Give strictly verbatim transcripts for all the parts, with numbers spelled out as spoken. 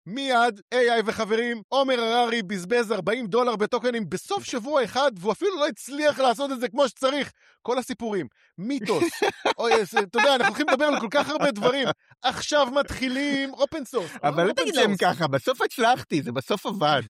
מיד, איי איי וחברים, עומר הררי בזבז ארבעים דולר בטוקנים בסוף שבוע אחד, והוא אפילו לא הצליח לעשות את זה כמו שצריך. כל הסיפורים, מיתוס, אוי, אתה יודע, אנחנו הולכים לדבר על כל כך הרבה דברים. עכשיו מתחילים אופן סורס. אבל לא תגיד להם ככה, בסוף הצלחתי, זה בסוף עבד.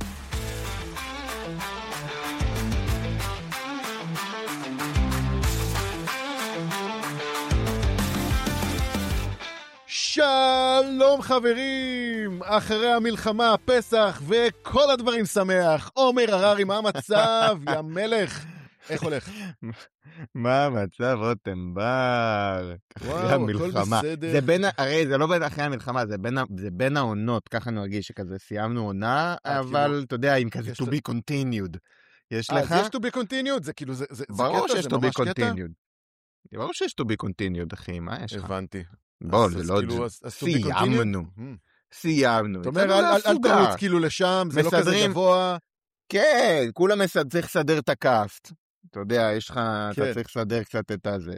שלום חברים, אחרי המלחמה, פסח וכל הדברים שמח. עומר הררי, מה המצב? יא מלך, איך הולך? מה המצב, רותם בר? אחרי המלחמה. זה בין, הרי זה לא בין אחרי המלחמה, זה בין, זה בין העונות, ככה נרגיש שכזה סיימנו עונה, אבל אתה יודע, עם כזה to be continued. יש לך? אז יש to be continued, זה כאילו, זה קטע, ברור שיש to be continued. ברור שיש to be continued, אחי, מה יש לך? הבנתי. בוא, זה לא... סיימנו. סיימנו. זאת אומרת, אל תרוץ כאילו לשם, זה לא כזה גבוה. כן, כולם צריך לסדר את הקאסט. אתה יודע, יש לך, אתה צריך לסדר קצת את הזה.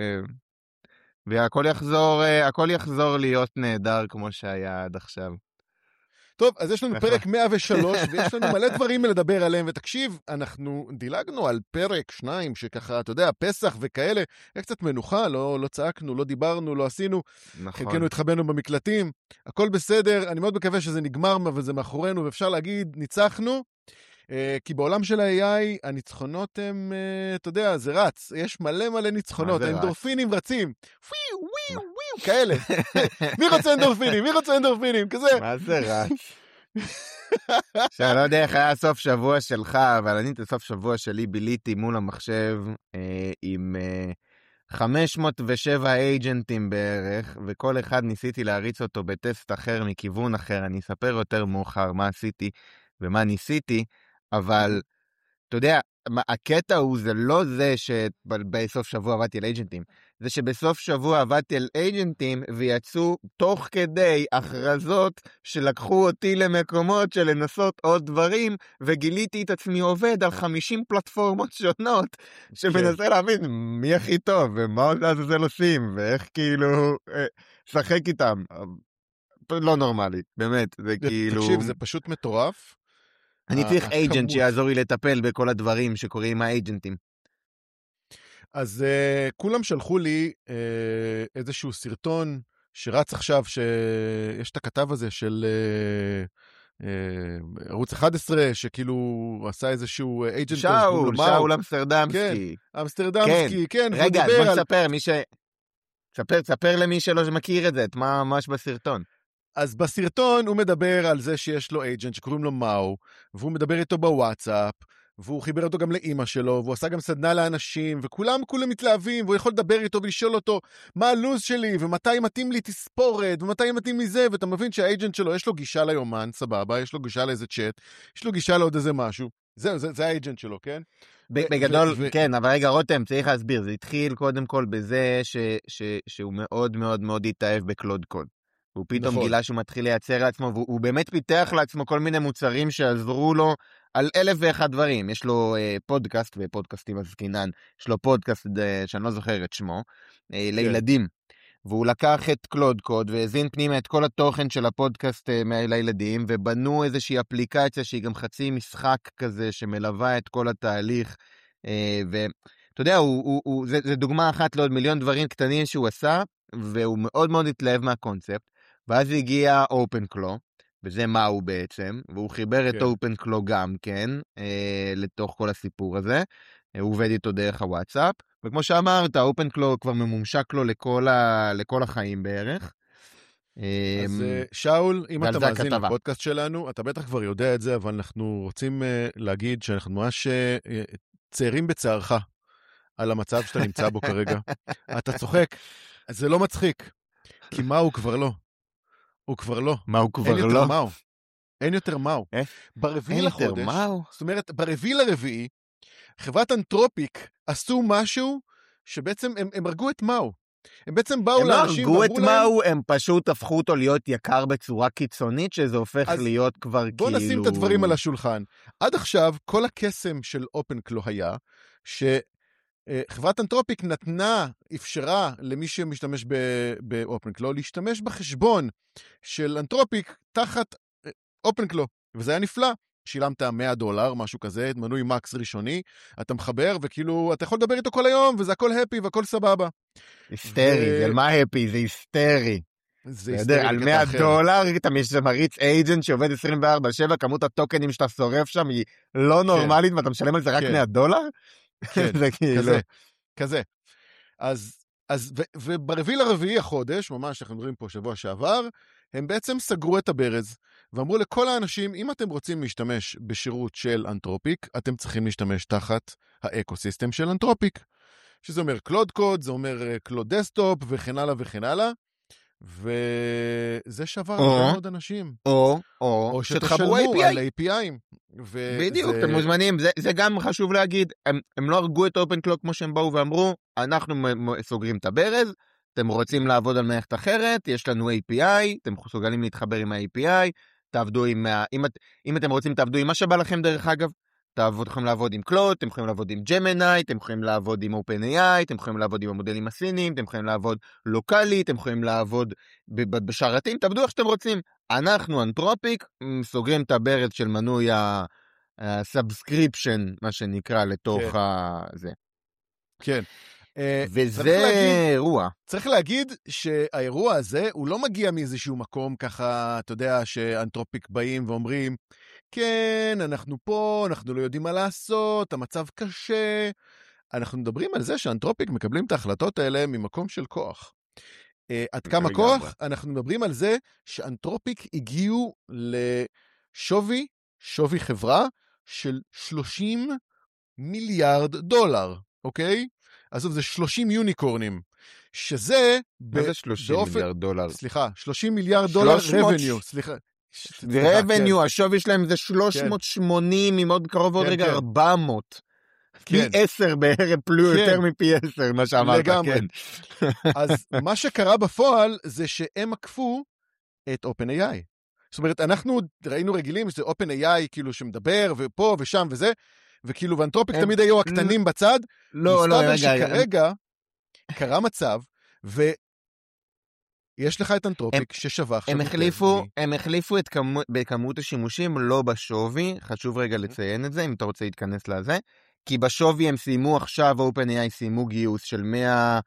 והכל יחזור, הכל יחזור להיות נהדר כמו שהיה עד עכשיו. טוב, אז יש לנו פרק מאה ושלוש, ויש לנו מלא דברים לדבר עליהם, ותקשיב, אנחנו דילגנו על פרק שניים, שככה, אתה יודע, פסח וכאלה, היה קצת מנוחה, לא, לא צעקנו, לא דיברנו, לא עשינו, נכון. חלקנו התחבאנו במקלטים, הכל בסדר, אני מאוד מקווה שזה נגמר וזה מאחורינו, ואפשר להגיד, ניצחנו, כי בעולם של ה-איי איי, הניצחונות הם, אתה יודע, זה רץ, יש מלא מלא ניצחונות, האנדורפינים רצים, וויו, וויו, וויו, כאלה. מי רוצה אנדורפינים? מי רוצה אנדורפינים? כזה. מה זה רץ? שאני לא יודע איך היה הסוף שבוע שלך, אבל אני את הסוף שבוע שלי ביליתי מול המחשב עם חמש מאות ושבע אייג'נטים בערך, וכל אחד ניסיתי להריץ אותו בטסט אחר מכיוון אחר, אני אספר יותר מאוחר מה עשיתי ומה ניסיתי, אבל אתה יודע, הקטע הוא זה לא זה שבסוף שבוע עבדתי על אייג'נטים, זה שבסוף שבוע עבדתי על אייג'נטים ויצאו תוך כדי הכרזות שלקחו אותי למקומות של לנסות עוד דברים, וגיליתי את עצמי עובד על חמישים פלטפורמות שונות, שמנסה להבין מי הכי טוב ומה עוד לעזאזל עושים, ואיך כאילו שחק איתם. לא נורמלי, באמת, זה כאילו... תקשיב, זה פשוט מטורף. אני צריך אייג'נט שיעזור לי לטפל בכל הדברים שקורים עם האייג'נטים. אז uh, כולם שלחו לי uh, איזשהו סרטון שרץ עכשיו, שיש את הכתב הזה של uh, uh, ערוץ אחד עשרה, שכאילו עשה איזשהו אייג'נט. שאול, שאול אמסטרדמסקי. כן, אמסטרדמסקי, כן. כן רגע, בוא נספר, מי ש... ספר, ספר למי שלא מכיר את זה, את מה ממש בסרטון. אז בסרטון הוא מדבר על זה שיש לו אייג'נט שקוראים לו מאו, והוא מדבר איתו בוואטסאפ, והוא חיבר אותו גם לאמא שלו, והוא עשה גם סדנה לאנשים, וכולם כולם מתלהבים, והוא יכול לדבר איתו ולשאול אותו מה הלוז שלי, ומתי מתאים לי תספורת, ומתי מתאים לי זה, ואתה מבין שהאייג'נט שלו יש לו גישה ליומן, סבבה, יש לו גישה לאיזה צ'אט, יש לו גישה לעוד איזה משהו, זהו, זה, זה האייג'נט שלו, כן? בגדול, ו- כן, אבל רגע, רותם, צריך להסביר, זה התחיל קודם כל בזה ש- ש- שהוא מאוד מאוד מאוד התאהב בקלוד קוד. הוא פתאום נכון. גילה שהוא מתחיל לייצר לעצמו, והוא באמת פיתח לעצמו כל מיני מוצרים שעזרו לו על אלף ואחד דברים. יש לו אה, פודקאסט, ופודקאסטים הזקינן, יש לו פודקאסט אה, שאני לא זוכר את שמו, אה, לילדים. והוא לקח את קלוד קוד, והזין פנימה את כל התוכן של הפודקאסט אה, לילדים, ובנו איזושהי אפליקציה שהיא גם חצי משחק כזה, שמלווה את כל התהליך, אה, ואתה יודע, הוא, הוא, הוא, זה, זה דוגמה אחת לעוד מיליון דברים קטנים שהוא עשה, והוא מאוד מאוד התלהב מהקונספט, ואז הגיע OpenClaw, וזה מה הוא בעצם, והוא חיבר כן. את OpenClaw גם כן, אה, לתוך כל הסיפור הזה, הוא עובד איתו דרך הוואטסאפ, וכמו שאמרת, OpenClaw כבר ממומשק לו לכל, ה, לכל החיים בערך. אז אה, שאול, אם אתה מאזין לפודקאסט שלנו, אתה בטח כבר יודע את זה, אבל אנחנו רוצים אה, להגיד שאנחנו ממש אה, צעירים בצערך, על המצב שאתה נמצא בו כרגע. אתה צוחק, זה לא מצחיק, כי מה הוא כבר לא? הוא כבר לא. מה הוא כבר אין לא? יותר מאו. אין יותר מאו. אה? ברביעי לחודש, זאת אומרת, ברביעי לרביעי, חברת אנתרופיק עשו משהו שבעצם הם, הם הרגו את מאו. הם בעצם באו לאנשים ואמרו להם... הם לא הרגו את מאו, הם פשוט הפכו אותו להיות יקר בצורה קיצונית, שזה הופך להיות כבר בוא כאילו... בוא נשים את הדברים על השולחן. עד עכשיו, כל הקסם של OpenClaw היה, ש... חברת אנתרופיק נתנה, אפשרה למי שמשתמש ב-OpenClaw, להשתמש בחשבון של אנתרופיק תחת OpenClaw, וזה היה נפלא. שילמת מאה דולר, משהו כזה, מנוי מקס ראשוני, אתה מחבר, וכאילו, אתה יכול לדבר איתו כל היום, וזה הכל הפי, והכל סבבה. היסטרי, זה מה הפי? זה היסטרי. זה היסטרי. על מאה דולר, אתה מריץ אייג'נט שעובד עשרים וארבע שבע, כמות הטוקנים שאתה שורף שם היא לא נורמלית, ואתה משלם על זה רק מאה דולר? כן, כזה, כזה. אז, אז, וברביעי לרביעי החודש, ממש אנחנו מדברים פה שבוע שעבר, הם בעצם סגרו את הברז, ואמרו לכל האנשים, אם אתם רוצים להשתמש בשירות של אנתרופיק, אתם צריכים להשתמש תחת האקוסיסטם של אנתרופיק, שזה אומר קלוד קוד, זה אומר קלוד דסטופ, וכן הלאה וכן הלאה, וזה שבר הרבה מאוד אנשים. או, או, או שתחברו על איי פי אי'ים. בדיוק, אתם מוזמנים, זה גם חשוב להגיד, הם לא הרגו את OpenClaw כמו שהם באו ואמרו, אנחנו סוגרים את הברז, אתם רוצים לעבוד על מערכת אחרת, יש לנו איי פי איי, אתם מסוגלים להתחבר עם ה-איי פי איי, תעבדו עם, אם, אם אתם רוצים תעבדו עם מה שבא לכם דרך אגב, אתם יכולים לעבוד עם Claude, אתם יכולים לעבוד עם Gemini, אתם יכולים לעבוד עם OpenAI, אתם יכולים לעבוד עם המודלים הסיניים, אתם יכולים לעבוד לוקלי, אתם יכולים לעבוד בשרתים, תעבדו איך שאתם רוצים. אנחנו אנתרופיק, סוגרים את הברז של מנוי ה-subscription, מה שנקרא, לתוך כן. זה. כן. וזה אירוע. צריך להגיד שהאירוע הזה הוא לא מגיע מאיזשהו מקום ככה, אתה יודע, שאנתרופיק באים ואומרים, כן, אנחנו פה, אנחנו לא יודעים מה לעשות, המצב קשה. אנחנו מדברים על זה שאנתרופיק מקבלים את ההחלטות האלה ממקום של כוח. עד כמה כוח? אנחנו מדברים על זה שאנתרופיק הגיעו לשווי, שווי חברה של שלושים מיליארד דולר, אוקיי? אז זה שלושים יוניקורנים, שזה... מה זה שלושים מיליארד דולר? סליחה, שלושים מיליארד דולר revenue, סליחה. revenue, השווי שלהם זה שלוש מאות ושמונים, עם עוד קרוב עוד רגע ארבע מאות. פי עשר בערב, פלו יותר מפי עשר, מה שאמרת, כן. אז מה שקרה בפועל, זה שהם עקפו את OpenAI. זאת אומרת, אנחנו ראינו רגילים, שזה OpenAI כאילו שמדבר, ופה ושם וזה, וכאילו, ואנתרופיק תמיד היו הקטנים בצד. לא, לא, רגע. שכרגע קרה מצב, ויש לך את אנתרופיק ששבח. הם החליפו, הם החליפו את בכמות השימושים, לא בשווי, חשוב רגע לציין את זה, אם אתה רוצה להתכנס לזה, כי בשווי הם סיימו עכשיו, OpenAI סיימו גיוס של מאה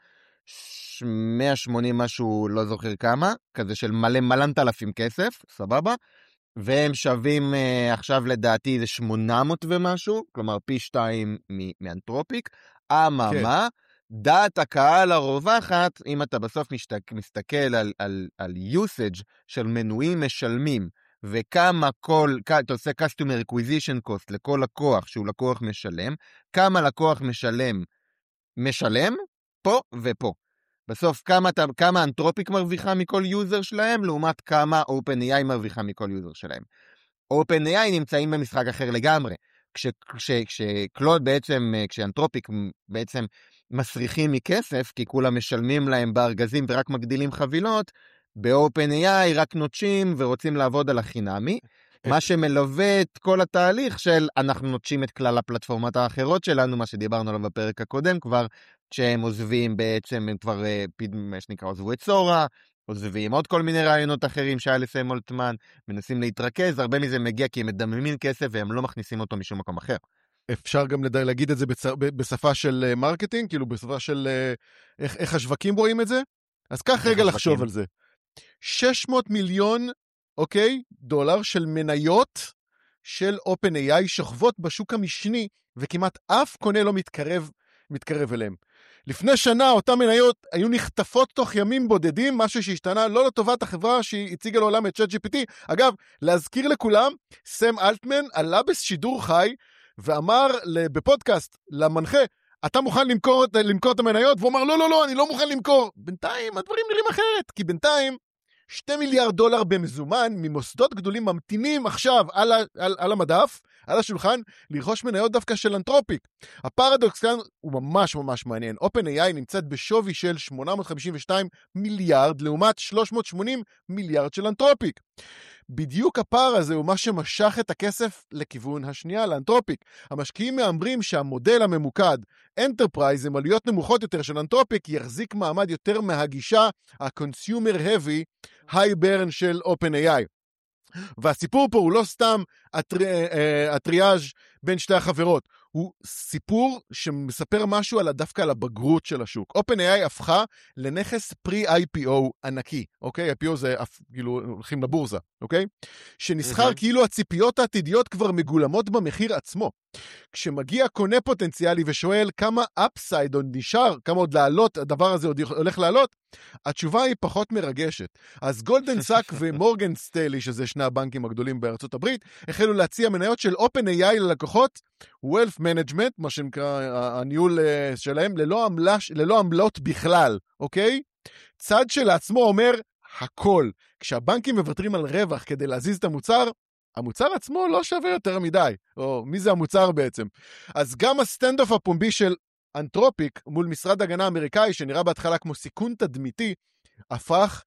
ושמונים משהו, לא זוכר כמה, כזה של מלא מלנת אלפים כסף, סבבה? והם שווים uh, עכשיו לדעתי זה שמונה מאות ומשהו, כלומר פי שתיים מאנתרופיק, אממה, כן. דעת הקהל הרווחת, אם אתה בסוף משתק, מסתכל על, על, על usage של מנויים משלמים, וכמה כל, אתה עושה customer acquisition cost לכל לקוח שהוא לקוח משלם, כמה לקוח משלם, משלם, פה ופה. בסוף כמה, כמה אנתרופיק מרוויחה מכל יוזר שלהם, לעומת כמה OpenAI מרוויחה מכל יוזר שלהם. OpenAI נמצאים במשחק אחר לגמרי. כשקלוד בעצם, כשאנתרופיק בעצם מסריחים מכסף, כי כולם משלמים להם בארגזים ורק מגדילים חבילות, ב-OpenAI רק נוטשים ורוצים לעבוד על החינמי, מה שמלווה את כל התהליך של אנחנו נוטשים את כלל הפלטפורמות האחרות שלנו, מה שדיברנו עליו בפרק הקודם כבר, שהם עוזבים בעצם, הם כבר, מה שנקרא, עוזבו את סורה, עוזבים עוד כל מיני רעיונות אחרים שהיה לסם מולטמן, מנסים להתרכז, הרבה מזה מגיע כי הם מדממים כסף והם לא מכניסים אותו משום מקום אחר. אפשר גם להגיד את זה בשפה של מרקטינג, כאילו בשפה של איך, איך השווקים רואים את זה? אז כך רגע לחשוב על זה. שש מאות מיליון, אוקיי, דולר של מניות של OpenAI שוכבות בשוק המשני, וכמעט אף קונה לא מתקרב, מתקרב אליהם. לפני שנה אותם מניות היו נחטפות תוך ימים בודדים, משהו שהשתנה לא לטובת החברה שהיא הציגה לעולם את צ'אט ג'י פי טי. אגב, להזכיר לכולם, סם אלטמן עלה בשידור חי, ואמר בפודקאסט למנחה, אתה מוכן למכור, למכור את המניות? והוא אמר, לא, לא, לא, אני לא מוכן למכור. בינתיים הדברים נראים אחרת, כי בינתיים שתי מיליארד דולר במזומן ממוסדות גדולים ממתינים עכשיו על, על, על המדף, על השולחן, לרכוש מניות דווקא של אנתרופיק. הפרדוקס כאן הוא ממש ממש מעניין. OpenAI נמצאת בשווי של שמונה מאות חמישים ושתיים מיליארד, לעומת שלוש מאות ושמונים מיליארד של אנתרופיק. בדיוק הפער הזה הוא מה שמשך את הכסף לכיוון השנייה, לאנתרופיק. המשקיעים מאמרים שהמודל הממוקד, Enterprise, עם עלויות נמוכות יותר של אנתרופיק, יחזיק מעמד יותר מהגישה ה-consumer heavy, high burn של OpenAI. והסיפור פה הוא לא סתם הטריאז' בין שתי החברות, הוא סיפור שמספר משהו על, דווקא על הבגרות של השוק. OpenAI הפכה לנכס פרי-איי פי או ענקי, אוקיי? איי פי או זה כאילו הולכים לבורסה, אוקיי? שנסחר mm-hmm. כאילו הציפיות העתידיות כבר מגולמות במחיר עצמו. כשמגיע קונה פוטנציאלי ושואל כמה אפסייד עוד נשאר, כמה עוד לעלות, הדבר הזה עוד הולך לעלות, התשובה היא פחות מרגשת. אז גולדן סאק ומורגן סטיילי, שזה שני הבנקים הגדולים בארצות הברית, החלו להציע מניות של OpenAI ללקוחות, Wealth Management, מה שנקרא הניהול שלהם, ללא, עמלה, ללא עמלות בכלל, אוקיי? צד שלעצמו אומר הכל. כשהבנקים מוותרים על רווח כדי להזיז את המוצר, המוצר עצמו לא שווה יותר מדי. או מי זה המוצר בעצם? אז גם הסטנד-אוף הפומבי של אנתרופיק מול משרד הגנה האמריקאי, שנראה בהתחלה כמו סיכון תדמיתי, הפך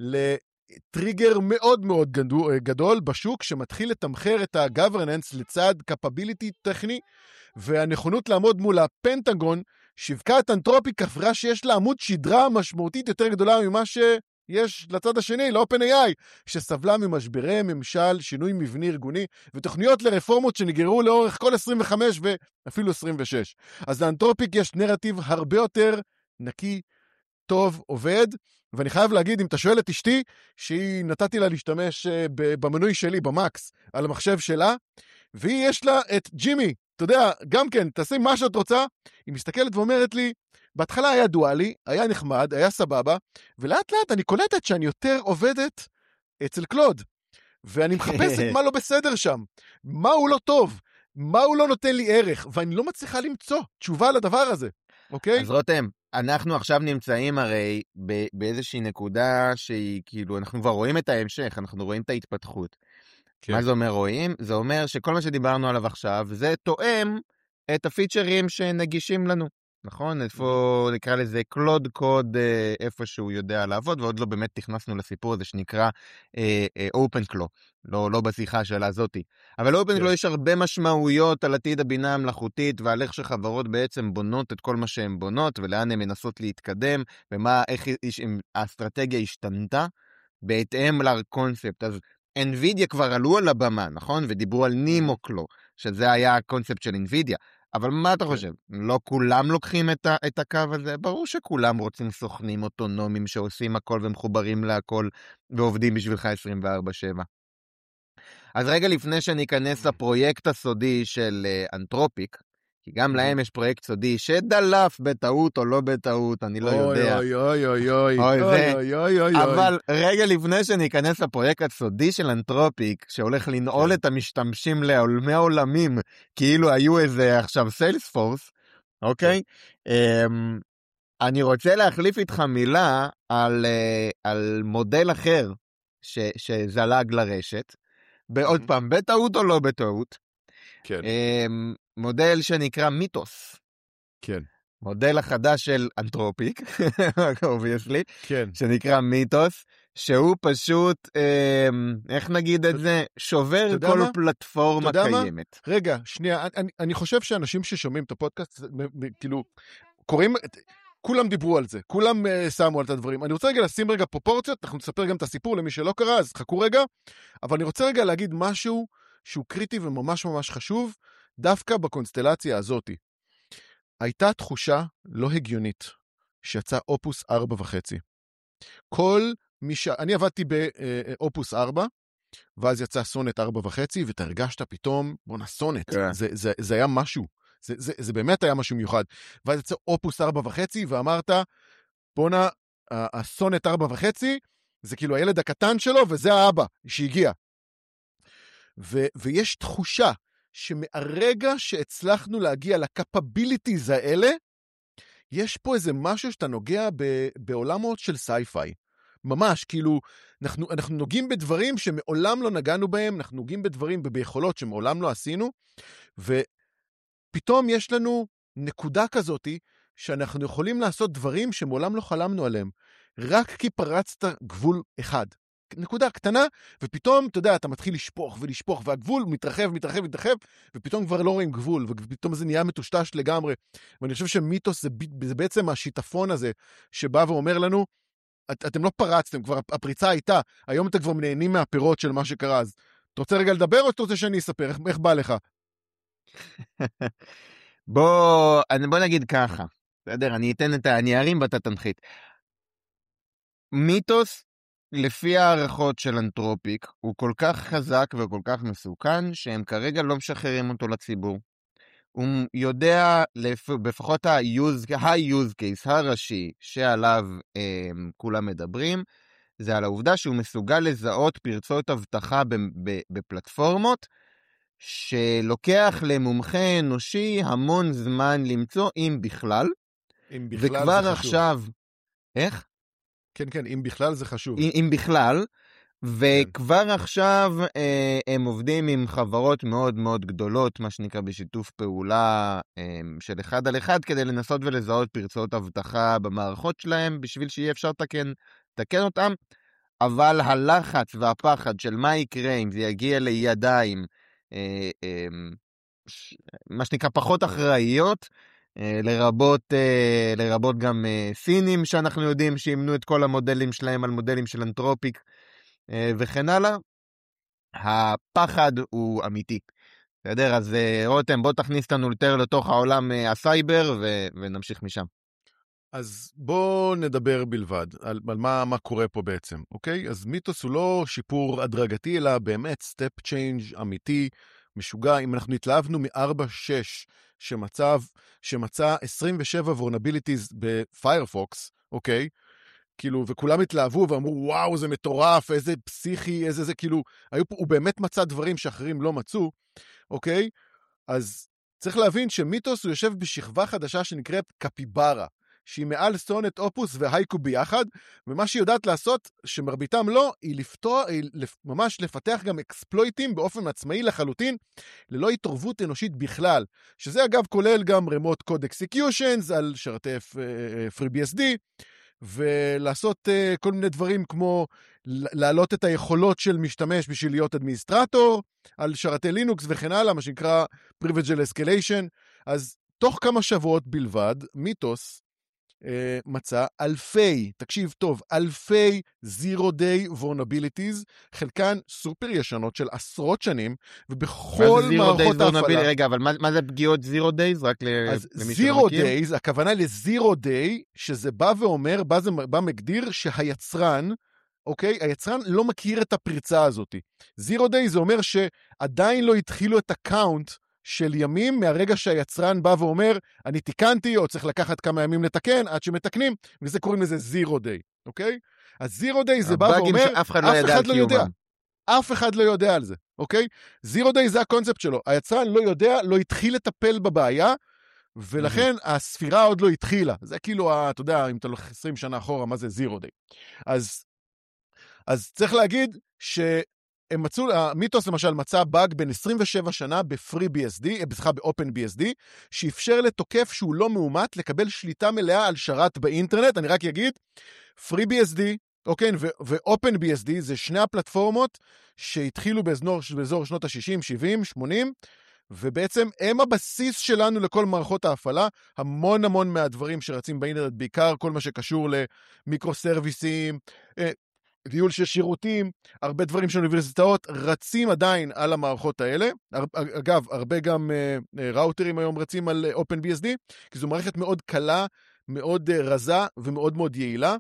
לטריגר מאוד מאוד גדול בשוק, שמתחיל לתמחר את ה-governance לצד capability טכני, והנכונות לעמוד מול הפנטגון, שיווקה את אנתרופיק כפרה שיש לה עמוד שדרה משמעותית יותר גדולה ממה שיש לצד השני, ל-OpenAI, שסבלה ממשברי ממשל, שינוי מבני ארגוני, ותוכניות לרפורמות שנגררו לאורך כל עשרים וחמש ואפילו עשרים ושש. אז לאנתרופיק יש נרטיב הרבה יותר נקי, טוב, עובד, ואני חייב להגיד, אם אתה שואל את אשתי, שהיא נתתי לה להשתמש במנוי שלי, במקס, על המחשב שלה, והיא יש לה את ג'ימי, אתה יודע, גם כן, תעשי מה שאת רוצה, היא מסתכלת ואומרת לי, בהתחלה היה דואלי, היה נחמד, היה סבבה, ולאט לאט אני קולטת שאני יותר עובדת אצל קלוד, ואני מחפשת מה לא בסדר שם, מה הוא לא טוב, מה הוא לא נותן לי ערך, ואני לא מצליחה למצוא תשובה לדבר הזה, אוקיי? אז רותם, אנחנו עכשיו נמצאים הרי באיזושהי נקודה שהיא כאילו, אנחנו כבר רואים את ההמשך, אנחנו רואים את ההתפתחות. כן. מה זה אומר רואים? זה אומר שכל מה שדיברנו עליו עכשיו, זה תואם את הפיצ'רים שנגישים לנו. נכון? איפה נקרא לזה קלוד קוד, איפה שהוא יודע לעבוד, ועוד לא באמת נכנסנו לסיפור הזה שנקרא OpenClaw, לא, לא בשיחה של הזאתי. אבל OpenClaw יש הרבה משמעויות על עתיד הבינה המלאכותית, ועל איך שחברות בעצם בונות את כל מה שהן בונות, ולאן הן מנסות להתקדם, ומה, איך האסטרטגיה השתנתה, בהתאם לקונספט. אז NVIDIA כבר עלו על הבמה, נכון? ודיברו על NemoClaw, שזה היה הקונספט של NVIDIA. אבל מה אתה חושב? לא כולם לוקחים את, ה- את הקו הזה? ברור שכולם רוצים סוכנים אוטונומיים שעושים הכל ומחוברים להכל ועובדים בשבילך עשרים וארבע שבע. אז רגע לפני שניכנס לפרויקט הסודי של אנתרופיק, כי גם להם יש פרויקט סודי שדלף בטעות או לא בטעות, אני לא יודע. אוי אוי אוי אוי אוי אוי אוי אוי. אבל רגע לפני שניכנס לפרויקט הסודי של אנתרופיק, שהולך לנעול את המשתמשים לעולמי עולמים, כאילו היו איזה עכשיו סיילספורס, אוקיי? אני רוצה להחליף איתך מילה על מודל אחר שזלג לרשת, בעוד פעם, בטעות או לא בטעות. כן. מודל שנקרא מיתוס. כן. מודל החדש של אנתרופיק, obviously, כן. שנקרא מיתוס, שהוא פשוט, אה, איך נגיד את זה, שובר כל מה? פלטפורמה קיימת. רגע, שנייה, אני, אני חושב שאנשים ששומעים את הפודקאסט, כאילו, קוראים, כולם דיברו על זה, כולם uh, שמו על את הדברים. אני רוצה רגע לשים רגע פרופורציות, אנחנו נספר גם את הסיפור למי שלא קרא, אז חכו רגע, אבל אני רוצה רגע להגיד משהו שהוא קריטי וממש ממש חשוב, דווקא בקונסטלציה הזאת. הייתה תחושה לא הגיונית, שיצא אופוס ארבע וחצי. כל מי ש... אני עבדתי באופוס ארבע, ואז יצא סונט ארבע וחצי, ואתה הרגשת פתאום, בוא נסונט, yeah. זה, זה, זה היה משהו, זה, זה, זה באמת היה משהו מיוחד. ואז יצא אופוס ארבע וחצי, ואמרת, בוא נע, הסונט ארבע וחצי, זה כאילו הילד הקטן שלו, וזה האבא שהגיע. ו, ויש תחושה, שמהרגע שהצלחנו להגיע לקפביליטיז האלה, יש פה איזה משהו שאתה נוגע ב, בעולמות של סייפיי. ממש, כאילו, אנחנו, אנחנו נוגעים בדברים שמעולם לא נגענו בהם, אנחנו נוגעים בדברים, ביכולות שמעולם לא עשינו, ופתאום יש לנו נקודה כזאת, שאנחנו יכולים לעשות דברים שמעולם לא חלמנו עליהם, רק כי פרצת גבול אחד. נקודה קטנה, ופתאום, אתה יודע, אתה מתחיל לשפוך ולשפוך, והגבול מתרחב, מתרחב, מתרחב, ופתאום כבר לא רואים גבול, ופתאום זה נהיה מטושטש לגמרי. ואני חושב שמיתוס זה, זה בעצם השיטפון הזה, שבא ואומר לנו, את, אתם לא פרצתם, כבר הפריצה הייתה, היום אתם כבר נהנים מהפירות של מה שקרה, אז אתה רוצה רגע לדבר או אתה רוצה שאני אספר? איך, איך בא לך? בוא, בוא נגיד ככה, בסדר, אני אתן את הניירים ואתה תנחית. מיתוס, לפי הערכות של אנתרופיק, הוא כל כך חזק וכל כך מסוכן, שהם כרגע לא משחררים אותו לציבור. הוא יודע, לפחות ה-use case הראשי שעליו אה, כולם מדברים, זה על העובדה שהוא מסוגל לזהות פרצות הבטחה בפלטפורמות, שלוקח למומחה אנושי המון זמן למצוא, אם בכלל. אם בכלל זה וכבר חשוב. עכשיו, איך? כן, כן, אם בכלל זה חשוב. אם, אם בכלל, וכבר כן. עכשיו אה, הם עובדים עם חברות מאוד מאוד גדולות, מה שנקרא בשיתוף פעולה אה, של אחד על אחד, כדי לנסות ולזהות פרצות הבטחה במערכות שלהם, בשביל שיהיה אפשר לתקן, לתקן אותם, אבל הלחץ והפחד של מה יקרה אם זה יגיע לידיים, אה, אה, ש... מה שנקרא פחות אחראיות, אה, לרבות, אה, לרבות גם אה, סינים, שאנחנו יודעים שימנו את כל המודלים שלהם על מודלים של אנתרופיק, וכן הלאה, הפחד הוא אמיתי. בסדר? אז רותם, בוא תכניס אותנו יותר לתוך העולם הסייבר, ו- ונמשיך משם. אז בוא נדבר בלבד על, על מה, מה קורה פה בעצם, אוקיי? אז מיתוס הוא לא שיפור הדרגתי, אלא באמת סטפ צ'יינג' אמיתי, משוגע. אם אנחנו התלהבנו מ-ארבע שש, שמצב, שמצא עשרים ושבע vulnerabilities בפיירפוקס, אוקיי? כאילו, וכולם התלהבו ואמרו, וואו, זה מטורף, איזה פסיכי, איזה זה, כאילו, היו פה, הוא באמת מצא דברים שאחרים לא מצאו, אוקיי? אז צריך להבין שמיתוס הוא יושב בשכבה חדשה שנקראת קפיברה, שהיא מעל סונט אופוס והייקו ביחד, ומה שהיא יודעת לעשות, שמרביתם לא, היא לפתור, היא ממש לפתח גם אקספלויטים באופן עצמאי לחלוטין, ללא התערבות אנושית בכלל, שזה אגב כולל גם remote code executions על שרתי FreeBSD, ולעשות uh, כל מיני דברים כמו להעלות את היכולות של משתמש בשביל להיות אדמיניסטרטור, על שרתי לינוקס וכן הלאה, מה שנקרא Privileged Escalation. אז תוך כמה שבועות בלבד, מיתוס uh, מצא אלפי, תקשיב טוב, אלפי Zero Day Vulnerabilities, חלקן סופר ישנות של עשרות שנים, ובכל מערכות ההפעלה. רגע, אבל מה, מה זה פגיעות Zero Days? רק למי שלא מכיר? Zero Days, הכוונה ל-Zero Day, שזה בא ואומר, בא, זה, בא מגדיר שהיצרן, אוקיי? היצרן לא מכיר את הפריצה הזאת. Zero Day זה אומר שעדיין לא התחילו את הקאונט, של ימים מהרגע שהיצרן בא ואומר, אני תיקנתי, או צריך לקחת כמה ימים לתקן, עד שמתקנים, וזה קוראים לזה Zero Day, אוקיי? אז Zero Day זה בא ואומר, אף אחד לא ידע על קיומם. אף אחד לא יודע על זה, אוקיי? Zero Day זה הקונספט שלו. היצרן לא יודע, לא התחיל לטפל בבעיה, ולכן הספירה עוד לא התחילה. זה כאילו, אתה יודע, אם אתה הולך עשרים שנה אחורה, מה זה Zero Day? אז, אז צריך להגיד ש... הם מצאו, המיתוס למשל מצא באג בין עשרים ושבע שנה ב-FreeBSD, בסליחה, ב-OpenBSD, שאפשר לתוקף שהוא לא מאומת לקבל שליטה מלאה על שרת באינטרנט. אני רק אגיד, FreeBSD, אוקיי, ו-OpenBSD זה שני הפלטפורמות שהתחילו באזור, באזור שנות ה-שישים, שבעים, שמונים, ובעצם הם הבסיס שלנו לכל מערכות ההפעלה, המון המון מהדברים שרצים באינטרנט, בעיקר כל מה שקשור למיקרו-סרוויסים, ניהול של שירותים, הרבה דברים של אוניברסיטאות רצים עדיין על המערכות האלה. אגב, הרבה גם uh, ראוטרים היום רצים על uh, OpenBSD, כי זו מערכת מאוד קלה, מאוד uh, רזה ומאוד מאוד יעילה,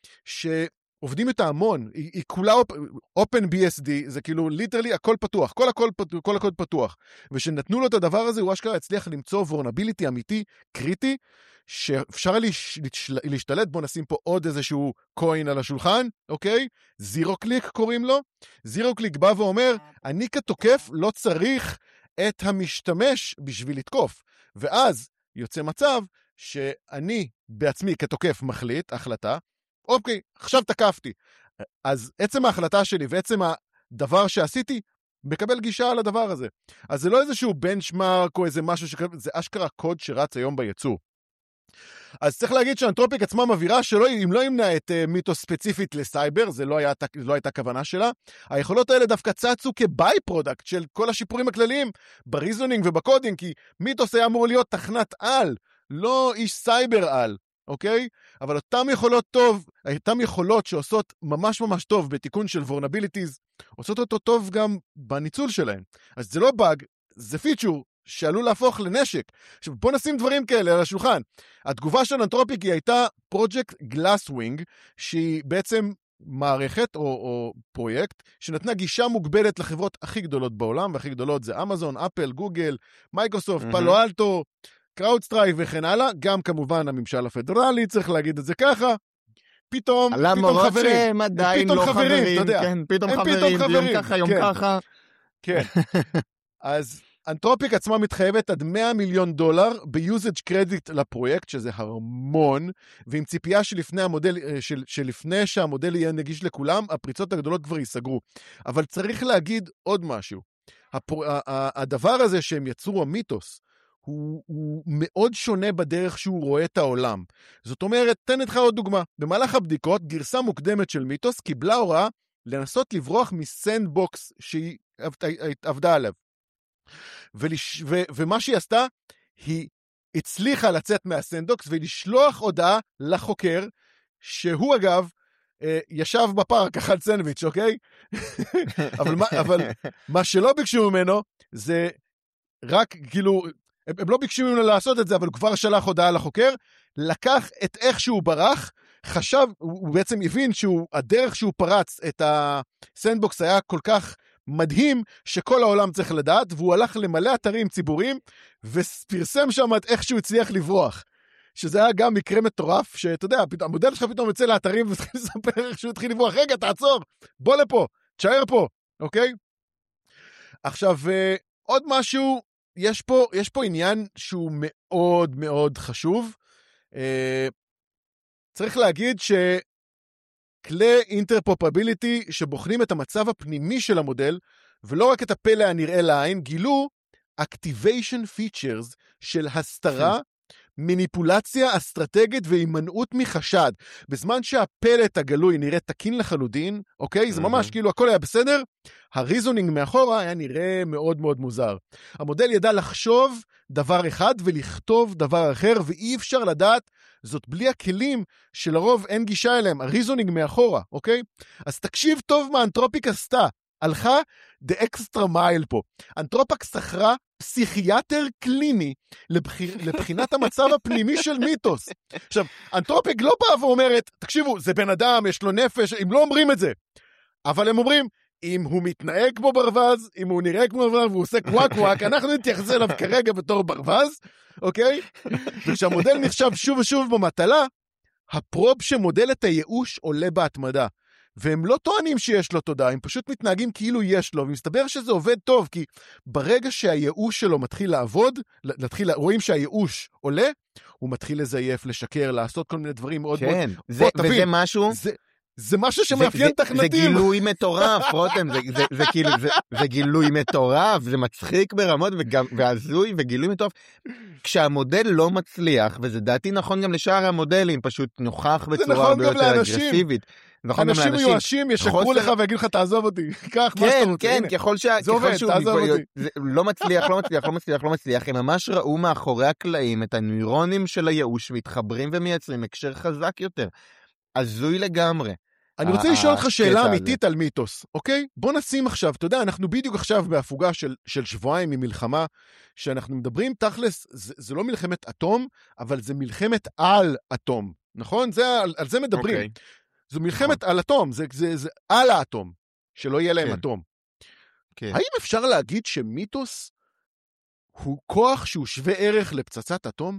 שעובדים איתה המון. היא, היא כולה OpenBSD, זה כאילו ליטרלי הכל פתוח, כל הכל, כל הכל פתוח. ושנתנו לו את הדבר הזה, הוא אשכרה הצליח למצוא vulnerability אמיתי, קריטי, שאפשר להשתלט. בוא נשים פה עוד איזשהו קוין על השולחן, אוקיי? זירו קליק קוראים לו. זירו קליק בא ואומר, אני כתוקף לא צריך את המשתמש בשביל לתקוף. ואז יוצא מצב שאני בעצמי כתוקף מחליט, החלטה, אוקיי, עכשיו תקפתי. אז עצם ההחלטה שלי ועצם הדבר שעשיתי, מקבל גישה על הדבר הזה. אז זה לא איזשהו בנצ'מרק או איזה משהו שקרה, זה אשכרה קוד שרץ היום בייצור. אז צריך להגיד שאנתרופיק עצמה מבהירה שלא, אם לא ימנע את uh, מיתוס ספציפית לסייבר, זה לא, היה, לא הייתה כוונה שלה, היכולות האלה דווקא צצו כביי פרודקט של כל השיפורים הכלליים, בריזונינג ובקודינג, כי מיתוס היה אמור להיות תכנת על, לא איש סייבר על, אוקיי? אבל אותם יכולות טוב, אותם יכולות שעושות ממש ממש טוב בתיקון של vulnerabilities, עושות אותו טוב גם בניצול שלהם. אז זה לא באג, זה פיצ'ור שעלול להפוך לנשק. עכשיו, בוא נשים דברים כאלה על השולחן. התגובה של אנתרופיק היא הייתה פרויקט גלאסווינג, שהיא בעצם מערכת או, או פרויקט שנתנה גישה מוגבלת לחברות הכי גדולות בעולם, והכי גדולות זה אמזון, אפל, גוגל, מייקרוסופט, mm-hmm. פאלו אלטו, קראודסטרייק וכן הלאה, גם כמובן הממשל הפדרלי, צריך להגיד את זה ככה. פתאום, פתאום חברים, עדיין פתאום לא חברים, חברים, אתה יודע. כן, פתאום הם חברים, פתאום חברים, יום ככה, יום כן. ככה. כן. אז אנתרופיק עצמה מתחייבת עד מאה מיליון דולר ב-usage credit לפרויקט, שזה המון, ועם ציפייה שלפני, המודל, של, שלפני שהמודל יהיה נגיש לכולם, הפריצות הגדולות כבר ייסגרו. אבל צריך להגיד עוד משהו. הפר... הדבר הזה שהם יצרו, המיתוס, הוא, הוא מאוד שונה בדרך שהוא רואה את העולם. זאת אומרת, תן לך עוד דוגמה. במהלך הבדיקות, גרסה מוקדמת של מיתוס קיבלה הוראה לנסות לברוח מסנדבוקס שהיא עבדה עליו. ולש... ו... ומה שהיא עשתה, היא הצליחה לצאת מהסנדבוקס ולשלוח הודעה לחוקר, שהוא אגב, ישב בפארק, אכל סנדוויץ', אוקיי? אבל, מה, אבל מה שלא ביקשו ממנו, זה רק, כאילו, הם לא ביקשו ממנו לעשות את זה, אבל הוא כבר שלח הודעה לחוקר, לקח את איך שהוא ברח, חשב, הוא בעצם הבין שהדרך שהוא פרץ את הסנדבוקס היה כל כך מדהים, שכל העולם צריך לדעת, והוא הלך למלא אתרים ציבוריים, ופרסם שם את איך שהוא הצליח לברוח. שזה היה גם מקרה מטורף, שאתה יודע, המודל שלך פתאום יוצא לאתרים, ותחיל לספר איך שהוא התחיל לברוח, רגע, תעצור, בוא לפה, תשאר פה, אוקיי? עכשיו, עוד משהו, יש פה, יש פה עניין שהוא מאוד מאוד חשוב. צריך להגיד שכלי אינטרפרופביליטי שבוחנים את המצב הפנימי של המודל, ולא רק את הפלא הנראה לעין, גילו activation features של הסתרה, מניפולציה אסטרטגית והימנעות מחשד. בזמן שהפלט הגלוי נראה תקין לחלוטין, אוקיי? זה ממש כאילו הכל היה בסדר, הריזונינג מאחורה היה נראה מאוד מאוד מוזר. המודל ידע לחשוב דבר אחד ולכתוב דבר אחר, ואי אפשר לדעת זאת בלי הכלים שלרוב אין גישה אליהם, הריזונינג מאחורה, אוקיי? אז תקשיב טוב מה אנתרופיק עשתה. הלכה the extra mile פה. אנתרופיק שכרה פסיכיאטר קליני לבחיר, לבחינת המצב הפנימי של מיתוס. עכשיו, אנתרופיק לא באה ואומרת, תקשיבו, זה בן אדם, יש לו נפש, הם לא אומרים את זה. אבל הם אומרים, אם הוא מתנהג כמו ברווז, אם הוא נראה כמו ברווז והוא עושה קוואק קוואק, אנחנו נתייחס אליו כרגע בתור ברווז, אוקיי? וכשהמודל נחשב שוב ושוב במטלה, הפרוב שמודל את הייאוש עולה בהתמדה. והם לא טוענים שיש לו תודה, הם פשוט מתנהגים כאילו יש לו, ומסתבר שזה עובד טוב, כי ברגע שהייאוש שלו מתחיל לעבוד, להתחיל, רואים שהייאוש עולה, הוא מתחיל לזייף, לשקר, לעשות כל מיני דברים מאוד כן, מאוד... כן, זה, וזה תבין, משהו... זה, זה משהו שמאפיין תכנתים. זה גילוי מטורף, רותם, זה, זה, זה, כאילו, זה, זה גילוי מטורף, זה מצחיק ברמות, וגם, והזוי, וגילוי מטורף. כשהמודל לא מצליח, וזה דעתי נכון גם לשאר המודלים, פשוט נוכח בצורה הרבה יותר אגרסיבית. אנשים מיואשים ישקרו לך ויגיד לך תעזוב אותי, קח מה שאתה רוצה. כן, כן, ככל שהוא לא מצליח, לא מצליח, לא מצליח, לא מצליח, הם ממש ראו מאחורי הקלעים את הנוירונים של הייאוש, מתחברים ומייצרים הקשר חזק יותר. הזוי לגמרי. אני רוצה לשאול אותך שאלה אמיתית על מיתוס, אוקיי? בוא נשים עכשיו, אתה יודע, אנחנו בדיוק עכשיו בהפוגה של, של שבועיים ממלחמה, שאנחנו מדברים תכלס, זה, זה לא מלחמת אטום, אבל זה מלחמת על אטום, נכון? זה, על, על זה מדברים. אוקיי. זו מלחמת על אטום, זה, זה, זה על האטום, שלא יהיה להם כן. אטום. כן. האם אפשר להגיד שמיתוס הוא כוח שהוא שווה ערך לפצצת אטום?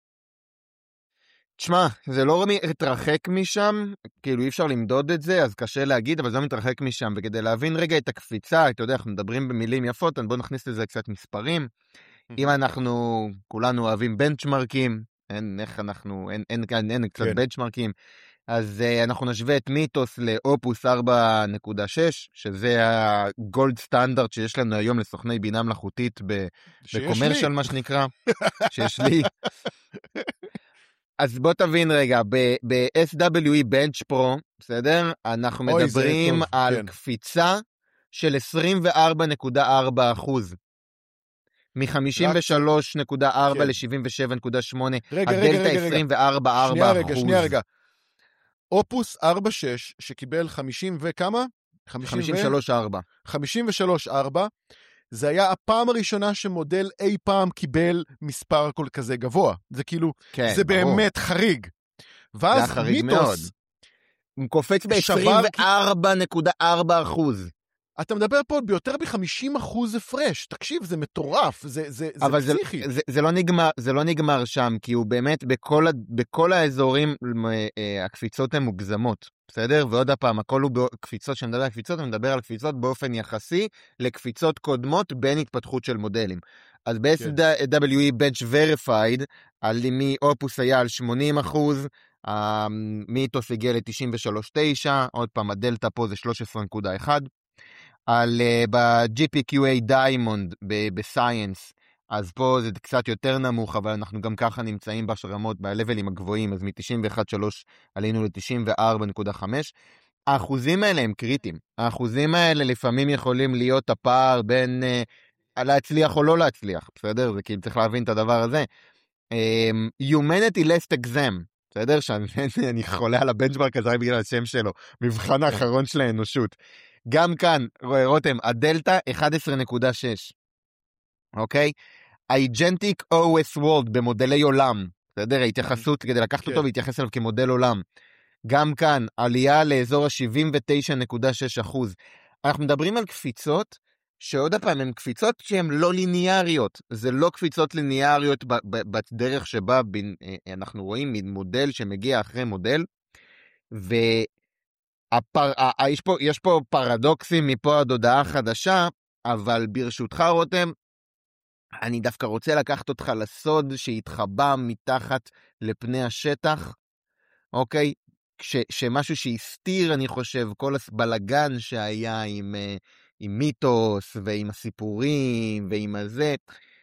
תשמע, זה לא מתרחק משם, כאילו אי אפשר למדוד את זה, אז קשה להגיד, אבל זה לא מתרחק משם, וכדי להבין רגע את הקפיצה, אתה יודע, אנחנו מדברים במילים יפות, בואו נכניס לזה קצת מספרים. אם אנחנו, כולנו אוהבים בנצ'מרקים, אין, איך אנחנו, אין, אין, אין, אין קצת כן. בנצ'מרקים, אז uh, אנחנו נשווה את מיתוס לאופוס ארבע נקודה שש, שזה הגולד סטנדרט שיש לנו היום לסוכני בינה מלאכותית בקומרשל, מה שנקרא, שיש לי. אז בוא תבין רגע, ב-אס דאבליו אי Bench Pro, בסדר? אנחנו אוי, מדברים על כן. קפיצה של עשרים וארבע נקודה ארבע אחוז. מ-חמישים ושלוש נקודה ארבע ל-שבעים ושבע נקודה שמונה, רגע, רגע, רגע, הדלטה עשרים וארבע נקודה ארבע אחוז. שנייה רגע, שנייה רגע. אופוס ארבע שש, שקיבל חמישים וכמה? חמישים ושלוש נקודה ארבע. חמישים ושלוש נקודה ארבע, זה היה הפעם הראשונה שמודל אי פעם קיבל מספר כל כזה גבוה. זה כאילו, כן, זה ברור. באמת חריג. ואז זה חריג מיתוס... מאוד. הוא קופץ ב-עשרים וארבע נקודה ארבע אחוז. אתה מדבר פה ביותר ב-חמישים אחוז הפרש. תקשיב, זה מטורף, זה, זה, אבל זה פסיכי. זה, זה, זה, לא נגמר, זה לא נגמר שם, כי הוא באמת, בכל, בכל האזורים, הקפיצות הן מוגזמות, בסדר? ועוד הפעם, הכל הוא בקפיצות, כשאני מדבר על קפיצות, אני מדבר על קפיצות באופן יחסי, לקפיצות קודמות בין התפתחות של מודלים. אז ב-אס דאבליו אי Bench Verified, על מי אופוס היה על שמונים אחוז, המיתוס הגיע ל-תשעים ושלוש נקודה תשע, עוד פעם, הדלטה פה זה שלוש עשרה נקודה אחת, על uh, ב-ג'י פי קיו איי Diamond בסייאנס, אז פה זה קצת יותר נמוך, אבל אנחנו גם ככה נמצאים בשרמות, בלבלים הגבוהים, אז מ-תשעים ואחת נקודה שלוש עלינו ל-תשעים וארבע נקודה חמש. האחוזים האלה הם קריטיים. האחוזים האלה לפעמים יכולים להיות הפער בין uh, להצליח או לא להצליח, בסדר? זה כאילו צריך להבין את הדבר הזה. Um, Humanity Last Exam, בסדר? שאני חולה על הבנצ'מרק הזה בגלל השם שלו, מבחן האחרון של האנושות. גם כאן, רותם, הדלטה אחת עשרה נקודה שש. אוקיי? איג'נטיק או אס World במודלי עולם, בסדר? ההתייחסות, כדי לקחת אותו והתייחס אליו כמודל עולם. גם כאן, עלייה לאזור ה-שבעים ותשע נקודה שש אחוז. אנחנו מדברים על קפיצות, שעוד הפעם הן קפיצות שהן לא ליניאריות. זה לא קפיצות ליניאריות בדרך שבה אנחנו רואים מודל שמגיע אחרי מודל, ו... הפר... יש, פה, יש פה פרדוקסים מפה עד הודעה חדשה, אבל ברשותך רותם, אני דווקא רוצה לקחת אותך לסוד שהתחבא מתחת לפני השטח, אוקיי? ש, שמשהו שהסתיר, אני חושב, כל הבלגן שהיה עם, עם מיתוס ועם הסיפורים ועם הזה.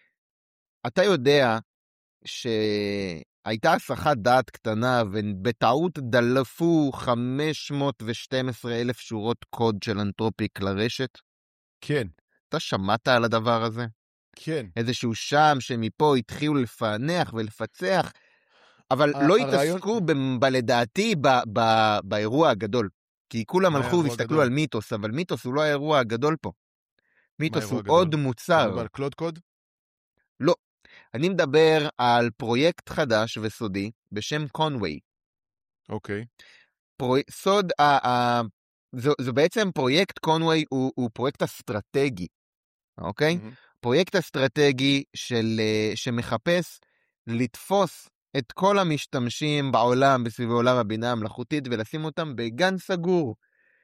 אתה יודע ש... הייתה הסחת דעת קטנה, ובטעות דלפו חמש מאות ושתים עשרה אלף שורות קוד של אנתרופיק לרשת? כן. אתה שמעת על הדבר הזה? כן. איזשהו שם שמפה התחילו לפענח ולפצח, אבל לא התעסקו בלדעתי באירוע הגדול. כי כולם הלכו והסתכלו על מיתוס, אבל מיתוס הוא לא האירוע הגדול פה. מיתוס הוא עוד מוצר. אבל קלוד קוד? לא. אני מדבר על פרויקט חדש וסודי בשם קונווי. אוקיי. פרו... סוד, ה... ה... זו, זו בעצם פרויקט קונווי הוא, הוא פרויקט אסטרטגי. אוקיי? Mm-hmm. פרויקט אסטרטגי של, שמחפש לתפוס את כל המשתמשים בעולם, בסביב עולם הבינה המלאכותית, ולשים אותם בגן סגור.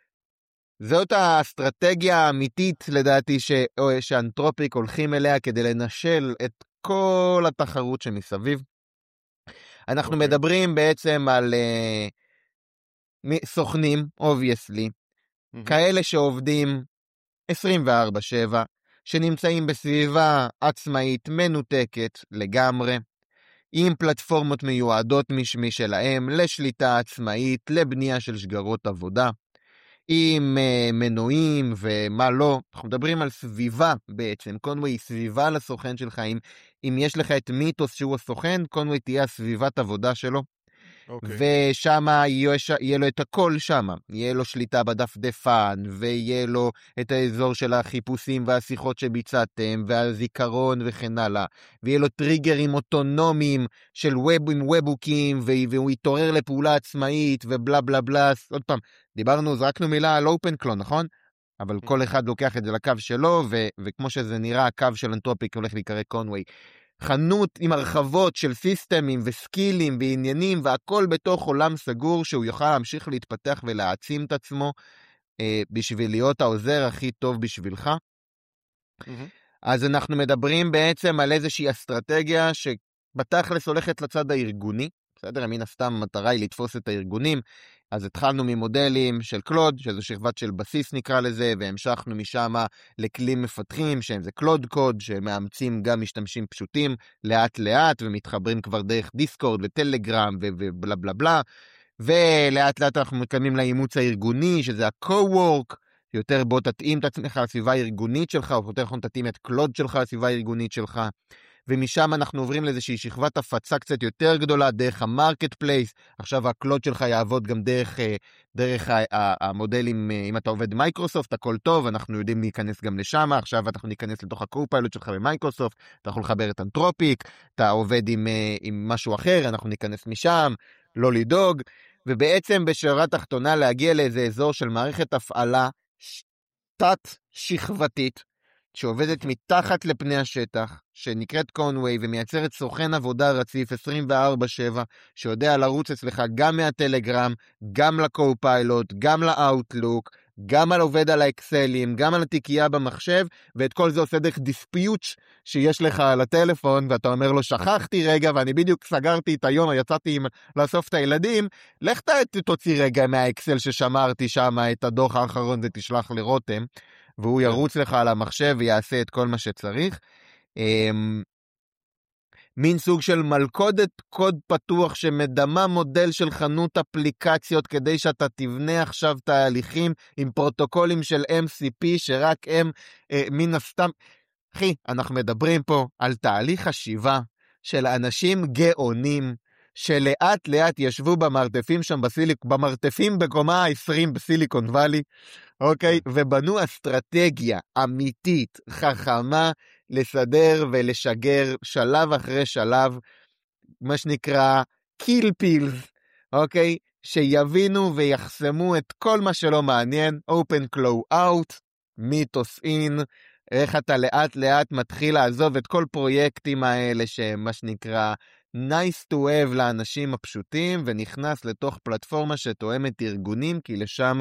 זאת האסטרטגיה האמיתית, לדעתי, ש... שאנתרופיק הולכים אליה כדי לנשל את כל התחרות שמסביב. אנחנו okay. מדברים בעצם על uh, סוכנים, obviously, mm-hmm. כאלה שעובדים עשרים וארבע שבע, שנמצאים בסביבה עצמאית מנותקת לגמרי, עם פלטפורמות מיועדות משמי שלהם, לשליטה עצמאית, לבנייה של שגרות עבודה, עם uh, מנועים ומה לא. אנחנו מדברים על סביבה בעצם. קונווי היא סביבה לסוכן שלך. אם, אם יש לך את מיתוס שהוא הסוכן, קונווי תהיה הסביבת עבודה שלו. Okay. ושם יהיה, יהיה לו את הכל שם. יהיה לו שליטה בדף דפן, ויהיה לו את האזור של החיפושים והשיחות שביצעתם, והזיכרון וכן הלאה. ויהיה לו טריגרים אוטונומיים של ווב עם וובוקים, והוא יתעורר לפעולה עצמאית, ובלה בלה בלה. עוד פעם, דיברנו, זרקנו מילה על אופן קלון, נכון? אבל כל אחד לוקח את זה לקו שלו, ו- וכמו שזה נראה, הקו של אנתרופיק הולך להיקרא קונווי. חנות עם הרחבות של סיסטמים וסקילים ועניינים, והכל בתוך עולם סגור, שהוא יוכל להמשיך להתפתח ולהעצים את עצמו, אה, בשביל להיות העוזר הכי טוב בשבילך. Mm-hmm. אז אנחנו מדברים בעצם על איזושהי אסטרטגיה, שבתכלס הולכת לצד הארגוני, בסדר? מן הסתם המטרה היא לתפוס את הארגונים, אז התחלנו ממודלים של קלוד, שזו שכבת של בסיס נקרא לזה, והמשכנו משם לכלים מפתחים, שהם זה קלוד קוד, שמאמצים גם משתמשים פשוטים לאט לאט, ומתחברים כבר דרך דיסקורד וטלגרם ובלה בלה בלה, ולאט לאט אנחנו מקדמים לאימוץ הארגוני, שזה ה-co-work, יותר בוא תתאים את עצמך לסביבה הארגונית שלך, או יותר נכון תתאים את קלוד שלך לסביבה הארגונית שלך, ומשם אנחנו עוברים לאיזושהי שכבת הפצה קצת יותר גדולה, דרך המרקט פלייס, עכשיו הקלוד שלך יעבוד גם דרך, דרך המודלים, אם אתה עובד מייקרוסופט, הכל טוב, אנחנו יודעים להיכנס גם לשם, עכשיו אנחנו ניכנס לתוך הקו-פיילוט שלך במייקרוסופט, אתה יכול לחבר את אנתרופיק, אתה עובד עם, עם משהו אחר, אנחנו ניכנס משם, לא לדאוג, ובעצם בשורה תחתונה להגיע לאיזה אזור של מערכת הפעלה תת-שכבתית, שעובדת מתחת לפני השטח, שנקראת קונווי, ומייצרת סוכן עבודה רציף עשרים וארבע שבע, שיודע לרוץ אצלך גם מהטלגרם, גם לקו-פיילוט, גם לאוטלוק, גם על עובד על האקסלים, גם על התיקייה במחשב, ואת כל זה עושה דרך דיספיוטש שיש לך על הטלפון, ואתה אומר לו, שכחתי רגע, ואני בדיוק סגרתי את היום, יצאתי עם לאסוף את הילדים, לך תוציא רגע מהאקסל ששמרתי שם את הדוח האחרון ותשלח לרותם, והוא ירוץ לך על המחשב ויעשה את כל מה שצריך. מין סוג של מלכודת קוד פתוח שמדמה מודל של חנות אפליקציות, כדי שאתה תבנה עכשיו תהליכים עם פרוטוקולים של אם סי פי, שרק הם מן הסתם... אחי, אנחנו מדברים פה על תהליך חשיבה של אנשים גאונים, שלאט לאט ישבו במרתפים שם בסיליק, במרתפים בקומה ה-עשרים בסיליקון ואלי, אוקיי? ובנו אסטרטגיה אמיתית, חכמה, לסדר ולשגר שלב אחרי שלב, מה שנקרא קיל פילס, אוקיי? שיבינו ויחסמו את כל מה שלא מעניין, open close out, מיתוס in, איך אתה לאט לאט מתחיל לעזוב את כל פרויקטים האלה שמה שנקרא nice to have לאנשים הפשוטים, ונכנס לתוך פלטפורמה שתואמת ארגונים, כי לשם,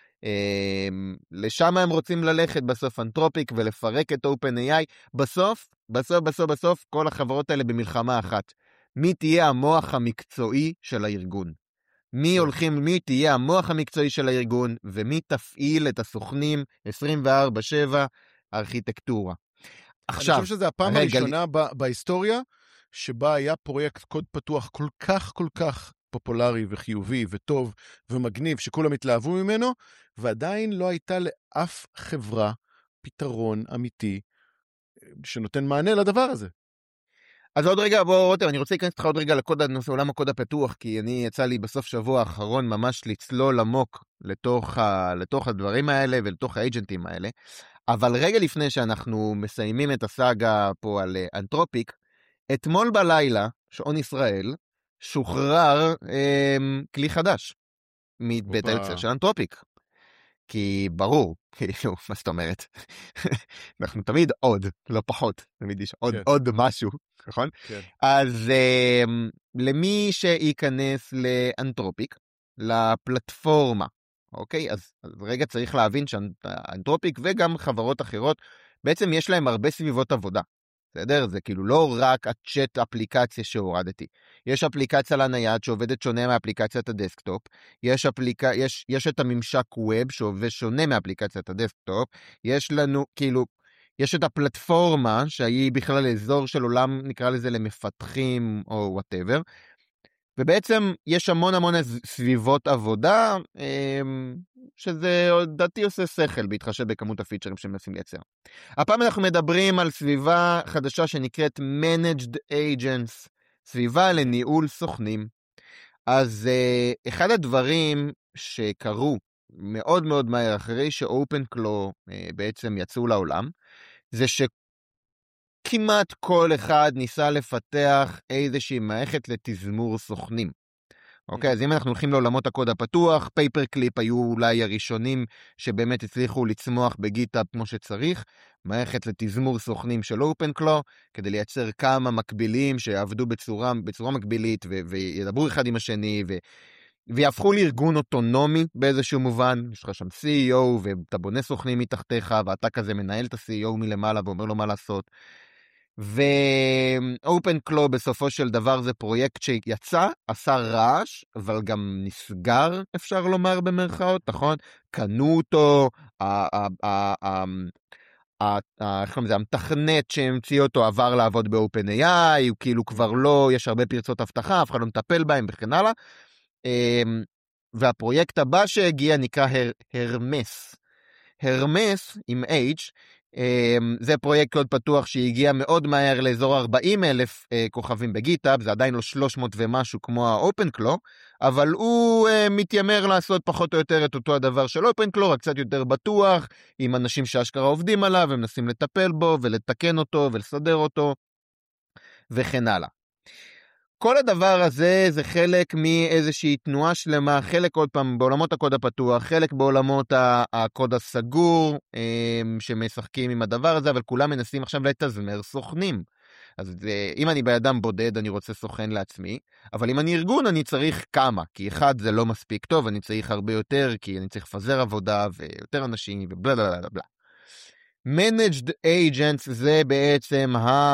אה, לשם הם רוצים ללכת בסוף אנתרופיק ולפרק את OpenAI. בסוף, בסוף, בסוף, בסוף, כל החברות האלה במלחמה אחת. מי תהיה המוח המקצועי של הארגון? מי הולכים, מי תהיה המוח המקצועי של הארגון, ומי תפעיל את הסוכנים עשרים וארבע שבע ארכיטקטורה. עכשיו, אני חושב שזה הפעם הראשונה בהיסטוריה, שבה היה פרויקט קוד פתוח כל כך כל כך פופולרי וחיובי וטוב ומגניב, שכולם התלהבו ממנו, ועדיין לא הייתה לאף חברה פתרון אמיתי שנותן מענה לדבר הזה. אז עוד רגע, בוא רותם, אני רוצה להיכנס לך עוד רגע לקוד, נושא עולם הקוד הפתוח, כי אני יצא לי בסוף שבוע האחרון ממש לצלול עמוק לתוך, ה, לתוך הדברים האלה ולתוך האג'נטים האלה, אבל רגע לפני שאנחנו מסיימים את הסאגה פה על אנתרופיק, אתמול בלילה, שעון ישראל, שוחרר אה, כלי חדש מבית היוצר של אנתרופיק. כי ברור, כאילו, מה זאת אומרת? אנחנו תמיד עוד, לא פחות, תמיד יש עוד, כן. עוד משהו, נכון? כן. אז אה, למי שייכנס לאנתרופיק, לפלטפורמה, אוקיי? אז, אז רגע צריך להבין שאנתרופיק וגם חברות אחרות, בעצם יש להם הרבה סביבות עבודה. בסדר? זה כאילו לא רק הצ'אט אפליקציה שהורדתי. יש אפליקציה לנייד שעובדת שונה מאפליקציית הדסקטופ, יש, אפליק... יש, יש את הממשק ווב שעובד שונה מאפליקציית הדסקטופ, יש לנו כאילו, יש את הפלטפורמה שהיא בכלל אזור של עולם, נקרא לזה למפתחים או whatever, ובעצם יש המון המון סביבות עבודה, שזה דעתי עושה שכל בהתחשב בכמות הפיצ'רים שהם מנסים לייצר. הפעם אנחנו מדברים על סביבה חדשה שנקראת Managed Agents, סביבה לניהול סוכנים. אז אחד הדברים שקרו מאוד מאוד מהר אחרי ש-OpenClaw בעצם יצאו לעולם, זה ש... כמעט כל אחד ניסה לפתח איזושהי מערכת לתזמור סוכנים. אוקיי, אז אם אנחנו הולכים לעולמות הקוד הפתוח, פייפרקליפ היו אולי הראשונים שבאמת הצליחו לצמוח בגיטאב כמו שצריך, מערכת לתזמור סוכנים של OpenClaw, כדי לייצר כמה מקבילים שיעבדו בצורה, בצורה מקבילית ו- וידברו אחד עם השני, ו- ויהפכו לארגון אוטונומי באיזשהו מובן. יש לך שם סי אי או ואתה בונה סוכנים מתחתיך, ואתה כזה מנהל את ה-סי אי או מלמעלה ואומר לו מה לעשות. ו-OpenClaw בסופו של דבר זה פרויקט שיצא, עשה רעש, אבל גם נסגר, אפשר לומר במרכאות, נכון? קנו אותו, איך קוראים לזה, המתכנת שהמציא אותו עבר לעבוד ב-OpenAI, הוא כאילו כבר לא, יש הרבה פרצות הבטחה, אף אחד לא מטפל בהם וכן הלאה. והפרויקט הבא שהגיע נקרא הרמס. הרמס עם H, זה פרויקט קוד פתוח שהגיע מאוד מהר לאזור ארבעים אלף כוכבים בגיטאב, זה עדיין לא שלוש מאות ומשהו כמו ה-OpenClaw, אבל הוא מתיימר לעשות פחות או יותר את אותו הדבר של OpenClaw, רק קצת יותר בטוח, עם אנשים שאשכרה עובדים עליו, ומנסים לטפל בו ולתקן אותו ולסדר אותו, וכן הלאה. כל הדבר הזה זה חלק מאיזושהי תנועה שלמה, חלק עוד פעם בעולמות הקוד הפתוח, חלק בעולמות הקוד הסגור, שמשחקים עם הדבר הזה, אבל כולם מנסים עכשיו לתזמר סוכנים. אז אם אני באדם בודד, אני רוצה סוכן לעצמי, אבל אם אני ארגון, אני צריך כמה, כי אחד זה לא מספיק טוב, אני צריך הרבה יותר, כי אני צריך לפזר עבודה ויותר אנשים ובלה בלה בלה בלה. Managed Agents זה בעצם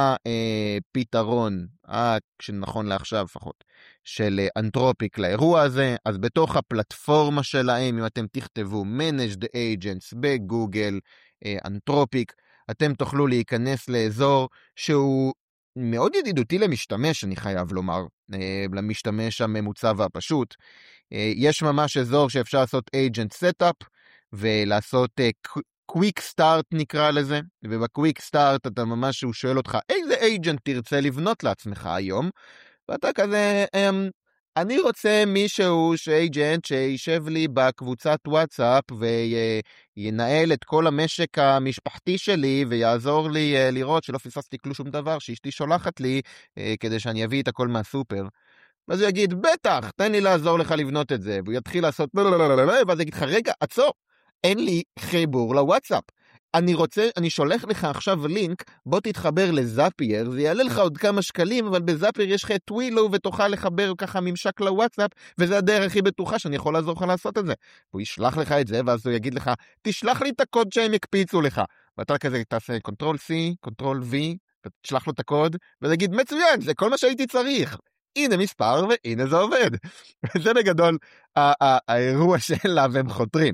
הפתרון, שנכון לעכשיו לפחות, של אנתרופיק לאירוע הזה. אז בתוך הפלטפורמה שלהם, אם אתם תכתבו Managed Agents בגוגל, אנתרופיק, אתם תוכלו להיכנס לאזור שהוא מאוד ידידותי למשתמש, אני חייב לומר, למשתמש הממוצע והפשוט. יש ממש אזור שאפשר לעשות Agent Setup, ולעשות קוויק סטארט נקרא לזה, ובקוויק סטארט אתה ממש, הוא שואל אותך, איזה אייג'נט תרצה לבנות לעצמך היום? ואתה כזה, אני רוצה מישהו שאייג'נט שישב לי בקבוצת וואטסאפ, וינהל את כל המשק המשפחתי שלי, ויעזור לי לראות שלא פספסתי כלום שום דבר, שאשתי שולחת לי, כדי שאני אביא את הכל מהסופר. ואז הוא יגיד, בטח, תן לי לעזור לך לבנות את זה, והוא יתחיל לעשות, ואז יגיד לך, רגע, עצור, אין לי חיבור לוואטסאפ. אני רוצה, אני שולח לך עכשיו לינק, בוא תתחבר לזאפייר, זה יעלה לך עוד כמה שקלים, אבל בזאפייר יש לך את טווילו, ותוכל לחבר ככה ממשק לוואטסאפ, וזה הדרך הכי בטוחה שאני יכול לעזור לך לעשות את זה. הוא ישלח לך את זה, ואז הוא יגיד לך, תשלח לי את הקוד שהם יקפיצו לך. ואתה כזה תעשה קונטרול סי, קונטרול וי, ותשלח לו את הקוד, ותגיד, מצוין, זה כל מה שהייתי צריך. הנה מספר, והנה זה עובד. וזה בגדול האירוע שאליו הם חותרים.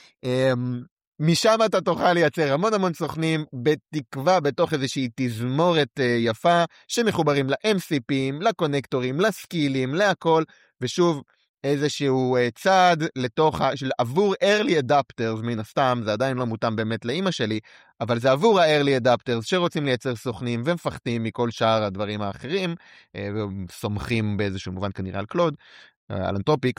משם אתה תוכל לייצר המון המון סוכנים, בתקווה בתוך איזושהי תזמורת יפה, שמחוברים ל-אם סי פי'ים, לקונקטורים, לסקילים, להכל, ושוב, איזשהו צעד לתוך, עבור early adapters, מן הסתם, זה עדיין לא מותאם באמת לאמא שלי, אבל זה עבור ה-early adapters שרוצים לייצר סוכנים, ומפחדים מכל שאר הדברים האחרים, וסומכים באיזשהו מובן כנראה על קלוד, על אנתרופיק.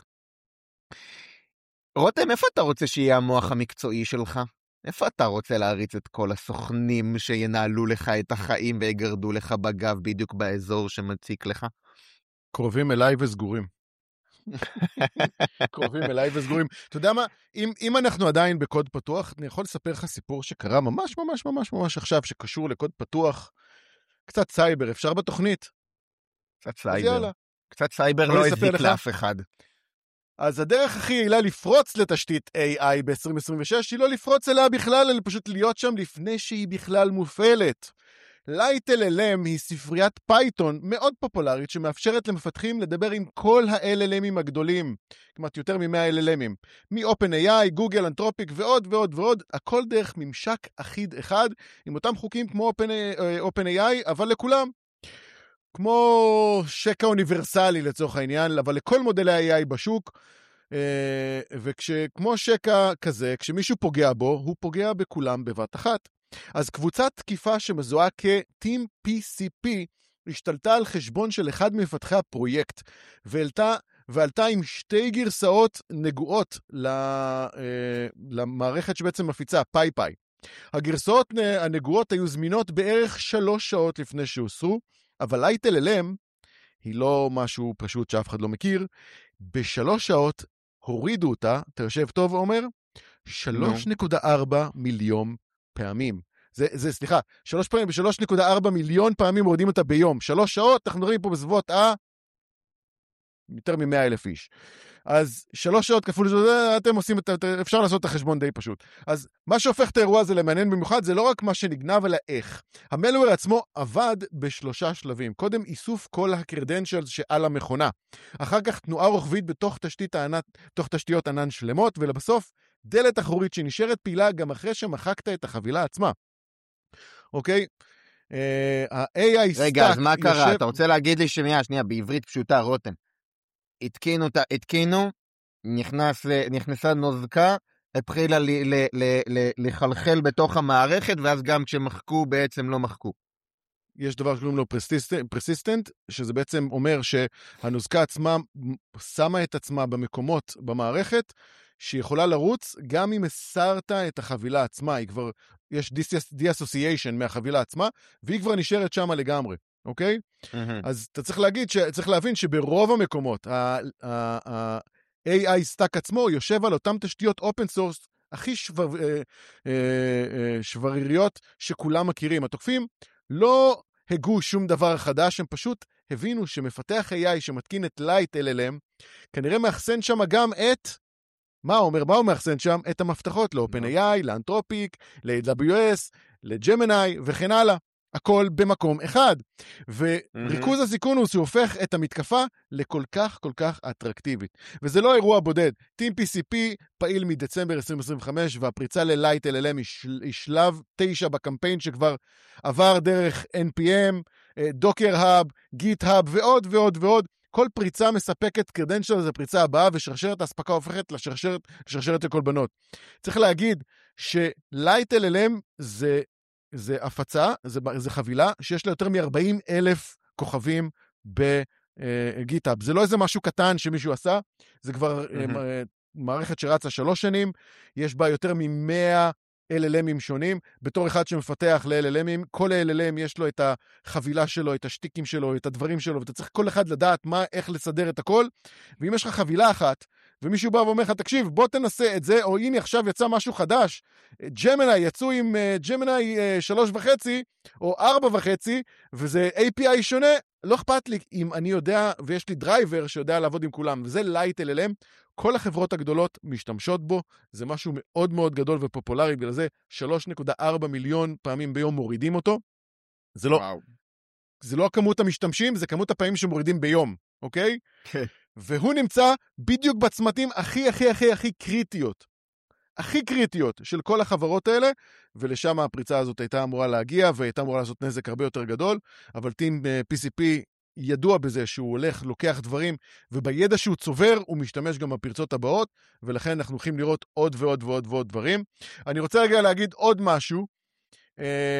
רותם, איפה אתה רוצה שיהיה המוח המקצועי שלך? איפה אתה רוצה להריץ את כל הסוכנים שינהלו לך את החיים ויגרדו לך בגב בדיוק באזור שמציק לך? קרובים אליי וסגורים. קרובים אליי וסגורים. אתה יודע מה? אם, אם אנחנו עדיין בקוד פתוח, אני יכול לספר לך סיפור שקרה ממש ממש ממש ממש עכשיו, שקשור לקוד פתוח, קצת סייבר, אפשר בתוכנית? קצת סייבר. קצת סייבר לא הזיק לאף אחד. אז הדרך הכי יעילה לפרוץ לתשתית איי איי ב-עשרים עשרים ושש היא לא לפרוץ אליה בכלל, אלא פשוט להיות שם לפני שהיא בכלל מופעלת. לייטל אל אם היא ספריית פייתון מאוד פופולרית שמאפשרת למפתחים לדבר עם כל ה-אל אל אמים הגדולים, כמעט יותר מ-מאה אל אל אמים, מ-OpenAI, גוגל, אנתרופיק ועוד ועוד ועוד, הכל דרך ממשק אחיד אחד, עם אותם חוקים כמו OpenAI, אבל לכולם. כמו שקע אוניברסלי לצורך העניין, אבל לכל מודלי ה-איי איי בשוק, וכמו שקע כזה, כשמישהו פוגע בו, הוא פוגע בכולם בבת אחת. אז קבוצת תקיפה שמזוהה כ-Team פי סי פי, השתלטה על חשבון של אחד מפתחי הפרויקט, ועלתה, ועלתה עם שתי גרסאות נגועות למערכת שבעצם מפיצה, פאי-פאי. הגרסאות הנגועות היו זמינות בערך שלוש שעות לפני שהוסרו, אבל לייטל אל אם היא לא משהו פשוט שאף אחד לא מכיר. בשלוש שעות הורידו אותה, אתה יושב טוב אומר, שלוש נקודה ארבע מיליון פעמים. זה, זה, סליחה, שלוש פעמים, ב-שלוש נקודה ארבע מיליון פעמים הורדים אותה ביום. שלוש שעות, אנחנו מדברים פה בסביבות ה... יותר מ-מאה אלף איש. אז שלוש שעות כפול, אתם עושים, אפשר לעשות את החשבון די פשוט. אז מה שהופך את האירוע הזה למעניין במיוחד, זה לא רק מה שנגנב, אלא איך. המלוור עצמו עבד בשלושה שלבים. קודם איסוף כל הקרדנשלס שעל המכונה. אחר כך תנועה רוחבית בתוך תשתית הענן, בתוך תשתיות ענן שלמות, ולבסוף דלת אחורית שנשארת פעילה גם אחרי שמחקת את החבילה עצמה. אוקיי? ה-איי איי רגע, אז מה קרה? אתה רוצה להגיד לי שנייה, שנייה, בעברית פשוטה, רותם. התקינו, התקינו, נכנס, נכנסה נוזקה, התחילה לחלחל בתוך המערכת, ואז גם כשמחקו בעצם לא מחקו. יש דבר שקוראים לו פרסיסטנט, שזה בעצם אומר שהנוזקה עצמה שמה את עצמה במקומות במערכת, שהיא יכולה לרוץ גם אם הסרת את החבילה עצמה, היא כבר, יש דיאסוסיישן מהחבילה עצמה, והיא כבר נשארת שמה לגמרי, אוקיי? אז אתה צריך להגיד, צריך להבין שברוב המקומות, ה-איי איי סטאק עצמו יושב על אותם תשתיות אופן סורס, הכי שבריריות שכולם מכירים. התוקפים לא הגו שום דבר חדש, הם פשוט הבינו שמפתח איי איי שמתקין את Light אל אל אם, כנראה מאחסן שם גם את, מה אומר, מה הוא מאחסן שם? את המפתחות ל-OpenAI, לאנתרופיק, ל-איי דאבליו אס, לג'מיני וכן הלאה. הכל במקום אחד. וריכוז הסיכון הוא שהופך את המתקפה לכל כך כל כך אטרקטיבית. וזה לא אירוע בודד. טים פי סי פי פעיל מדצמבר עשרים עשרים וחמש, והפריצה ל-Light אל אל אם היא שלב תשע בקמפיין שכבר עבר דרך אן פי אם, דוקר האב, גיט האב ועוד ועוד ועוד. כל פריצה מספקת קרדנשל, זו פריצה הבאה, ושרשרת ההספקה הופכת לשרשרת, לשרשרת לקולבנות. צריך להגיד ש-Light אל אל אם זה זה הפצה, זה, זה חבילה שיש לה יותר מ-ארבעים אלף כוכבים בגיטאב. זה לא איזה משהו קטן שמישהו עשה, זה כבר mm-hmm. מערכת שרצה שלוש שנים, יש בה יותר מ-מאה אל אל אמים שונים, בתור אחד שמפתח ל-אל אל אמים, כל אל אל אם יש לו את החבילה שלו, את השטיקים שלו, את הדברים שלו, ואתה צריך כל אחד לדעת מה, איך לסדר את הכל, ואם יש לך חבילה אחת, ומישהו בא ואומר לך, תקשיב, בוא תנסה את זה, או הנה עכשיו יצא משהו חדש, ג'מיני יצאו עם ג'מיני שלוש וחצי, או ארבע וחצי, וזה איי פי איי שונה, לא אכפת לי אם אני יודע, ויש לי דרייבר שיודע לעבוד עם כולם, וזה Light אל אל אם, כל החברות הגדולות משתמשות בו, זה משהו מאוד מאוד גדול ופופולרי, בגלל זה שלוש נקודה ארבע מיליון פעמים ביום מורידים אותו, זה לא, זה לא כמות המשתמשים, זה כמות הפעמים שמורידים ביום, אוקיי? כן. והוא נמצא בדיוק בצמתים הכי הכי הכי הכי קריטיות, הכי קריטיות של כל החברות האלה, ולשם הפריצה הזאת הייתה אמורה להגיע, והייתה אמורה לעשות נזק הרבה יותר גדול, אבל טים פי סי פי ידוע בזה שהוא הולך, לוקח דברים, ובידע שהוא צובר, הוא משתמש גם בפרצות הבאות, ולכן אנחנו הולכים לראות עוד ועוד ועוד ועוד דברים. אני רוצה רגע להגיד עוד משהו, אה,